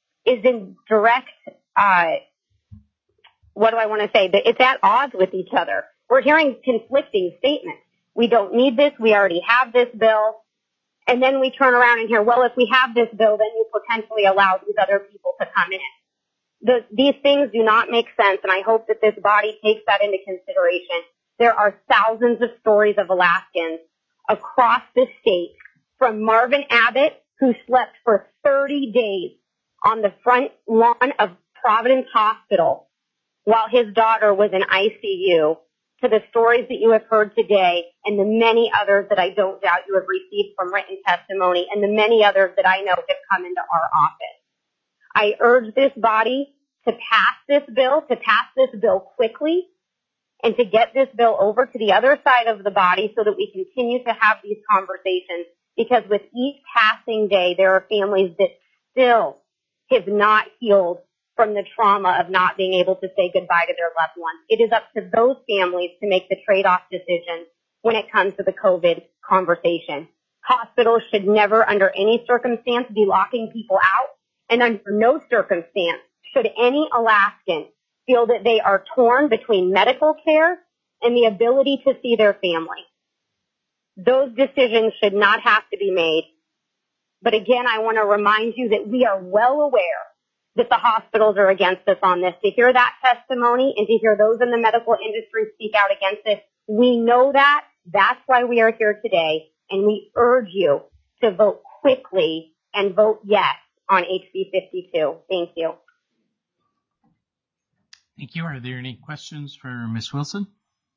what do I want to say? It's at odds with each other. We're hearing conflicting statements. We don't need this. We already have this bill. And then we turn around and hear, well, if we have this bill, then you potentially allow these other people to come in. These things do not make sense, and I hope that this body takes that into consideration. There are thousands of stories of Alaskans across the state, from Marvin Abbott, who slept for 30 days on the front lawn of Providence Hospital while his daughter was in ICU, to the stories that you have heard today and the many others that I don't doubt you have received from written testimony and the many others that I know have come into our office. I urge this body to pass this bill quickly, and to get this bill over to the other side of the body so that we continue to have these conversations, because with each passing day, there are families that still have not healed from the trauma of not being able to say goodbye to their loved ones. It is up to those families to make the trade-off decisions when it comes to the COVID conversation. Hospitals should never, under any circumstance, be locking people out, and under no circumstance should any Alaskan feel that they are torn between medical care and the ability to see their family. Those decisions should not have to be made. But again, I want to remind you that we are well aware that the hospitals are against us on this. To hear that testimony and to hear those in the medical industry speak out against this, we know that. That's why we are here today, and we urge you to vote quickly and vote yes on HB 52. Thank you. Thank you. Are there any questions for Ms. Wilson?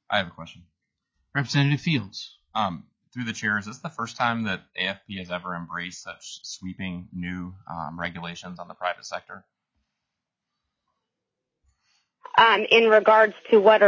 I have a question. Representative Fields. Through the chair, is this the first time that AFP has ever embraced such sweeping new regulations on the private sector? In regards to what?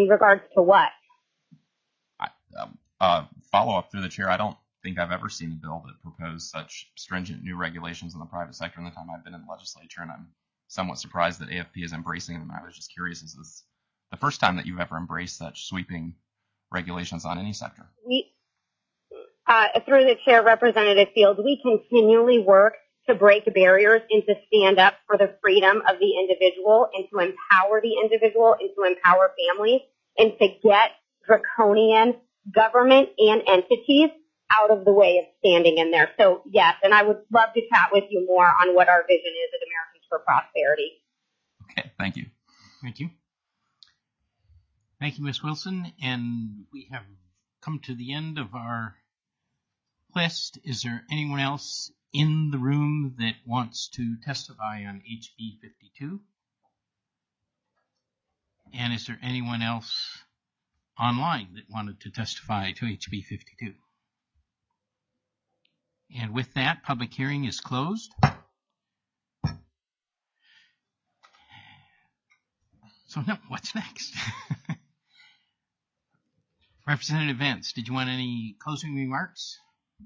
Follow up through the chair. I don't think I've ever seen a bill that proposed such stringent new regulations in the private sector in the time I've been in the legislature, and I'm somewhat surprised that AFP is embracing them. I was just curious, is this the first time that you've ever embraced such sweeping regulations on any sector? Through the chair, Representative Fields, we continually work to break barriers and to stand up for the freedom of the individual and to empower the individual and to empower families and to get draconian government and entities out of the way of standing in there. So, yes, and I would love to chat with you more on what our vision is at Americans for Prosperity. Okay, thank you. Thank you. Thank you, Ms. Wilson. And we have come to the end of our list. Is there anyone else in the room that wants to testify on HB 52? And is there anyone else online that wanted to testify to HB 52? And with that, public hearing is closed. So now, what's next? Representative Vance, did you want any closing remarks?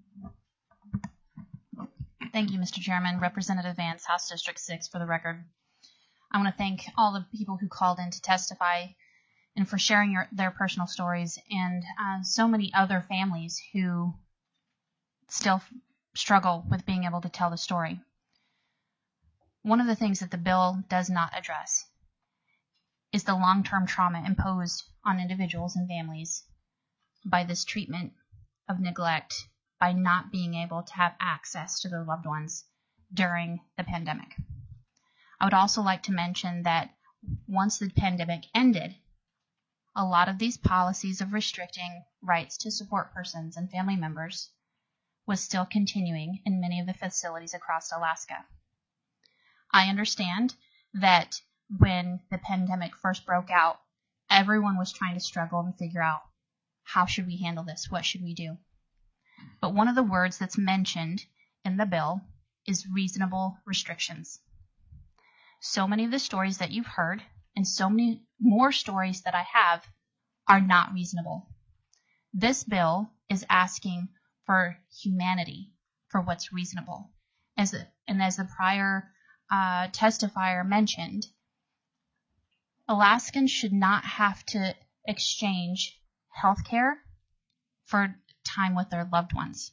Thank you, Mr. Chairman. Representative Vance, House District 6, for the record. I want to thank all the people who called in to testify and for sharing their personal stories, and so many other families who still struggle with being able to tell the story. One of the things that the bill does not address is the long-term trauma imposed on individuals and families by this treatment of neglect, by not being able to have access to their loved ones during the pandemic. I would also like to mention that once the pandemic ended, a lot of these policies of restricting rights to support persons and family members was still continuing in many of the facilities across Alaska. I understand that when the pandemic first broke out, everyone was trying to struggle and figure out, how should we handle this? What should we do? But one of the words that's mentioned in the bill is reasonable restrictions. So many of the stories that you've heard, and so many more stories that I have, are not reasonable. This bill is asking for humanity, for what's reasonable. As the prior testifier mentioned, Alaskans should not have to exchange health care for time with their loved ones.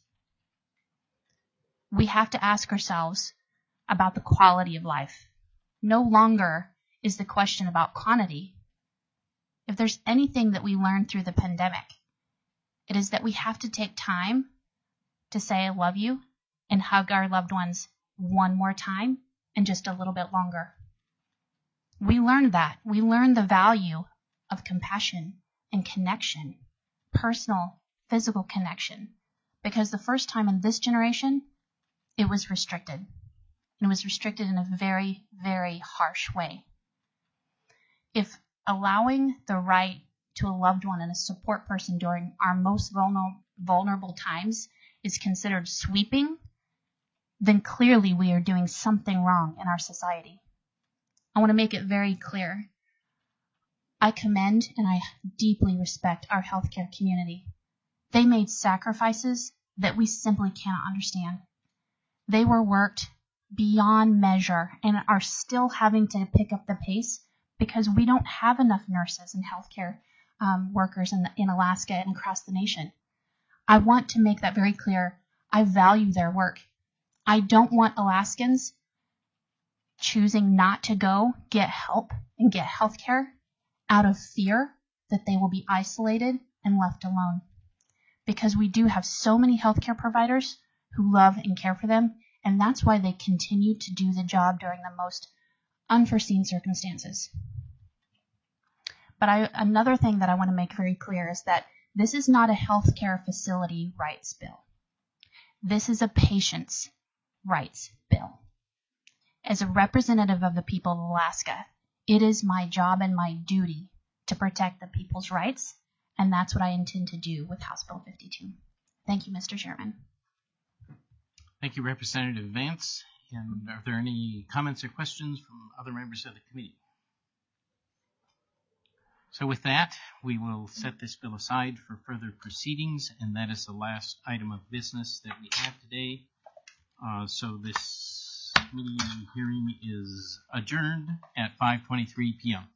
We have to ask ourselves about the quality of life. No longer is the question about quantity. If there's anything that we learned through the pandemic, it is that we have to take time to say I love you and hug our loved ones one more time and just a little bit longer. We learned that. We learned the value of compassion and connection, personal, physical connection, because the first time in this generation, it was restricted. And it was restricted in a very, very harsh way. If allowing the right to a loved one and a support person during our most vulnerable times is considered sweeping, then clearly we are doing something wrong in our society. I want to make it very clear. I commend and I deeply respect our healthcare community. They made sacrifices that we simply cannot understand. They were worked beyond measure and are still having to pick up the pace because we don't have enough nurses and healthcare workers in Alaska and across the nation. I want to make that very clear. I value their work. I don't want Alaskans choosing not to go get help and get healthcare out of fear that they will be isolated and left alone. Because we do have so many healthcare providers who love and care for them, and that's why they continue to do the job during the most unforeseen circumstances. But another thing that I want to make very clear is that this is not a healthcare facility rights bill. This is a patient's rights bill. As a representative of the people of Alaska, it is my job and my duty to protect the people's rights And that's what I intend to do with House Bill 52. Thank you, Mr. Chairman. Thank you, Representative Vance. And are there any comments or questions from other members of the committee? So with that, we will set this bill aside for further proceedings, and that is the last item of business that we have today. So this committee hearing is adjourned at 5:23 p.m.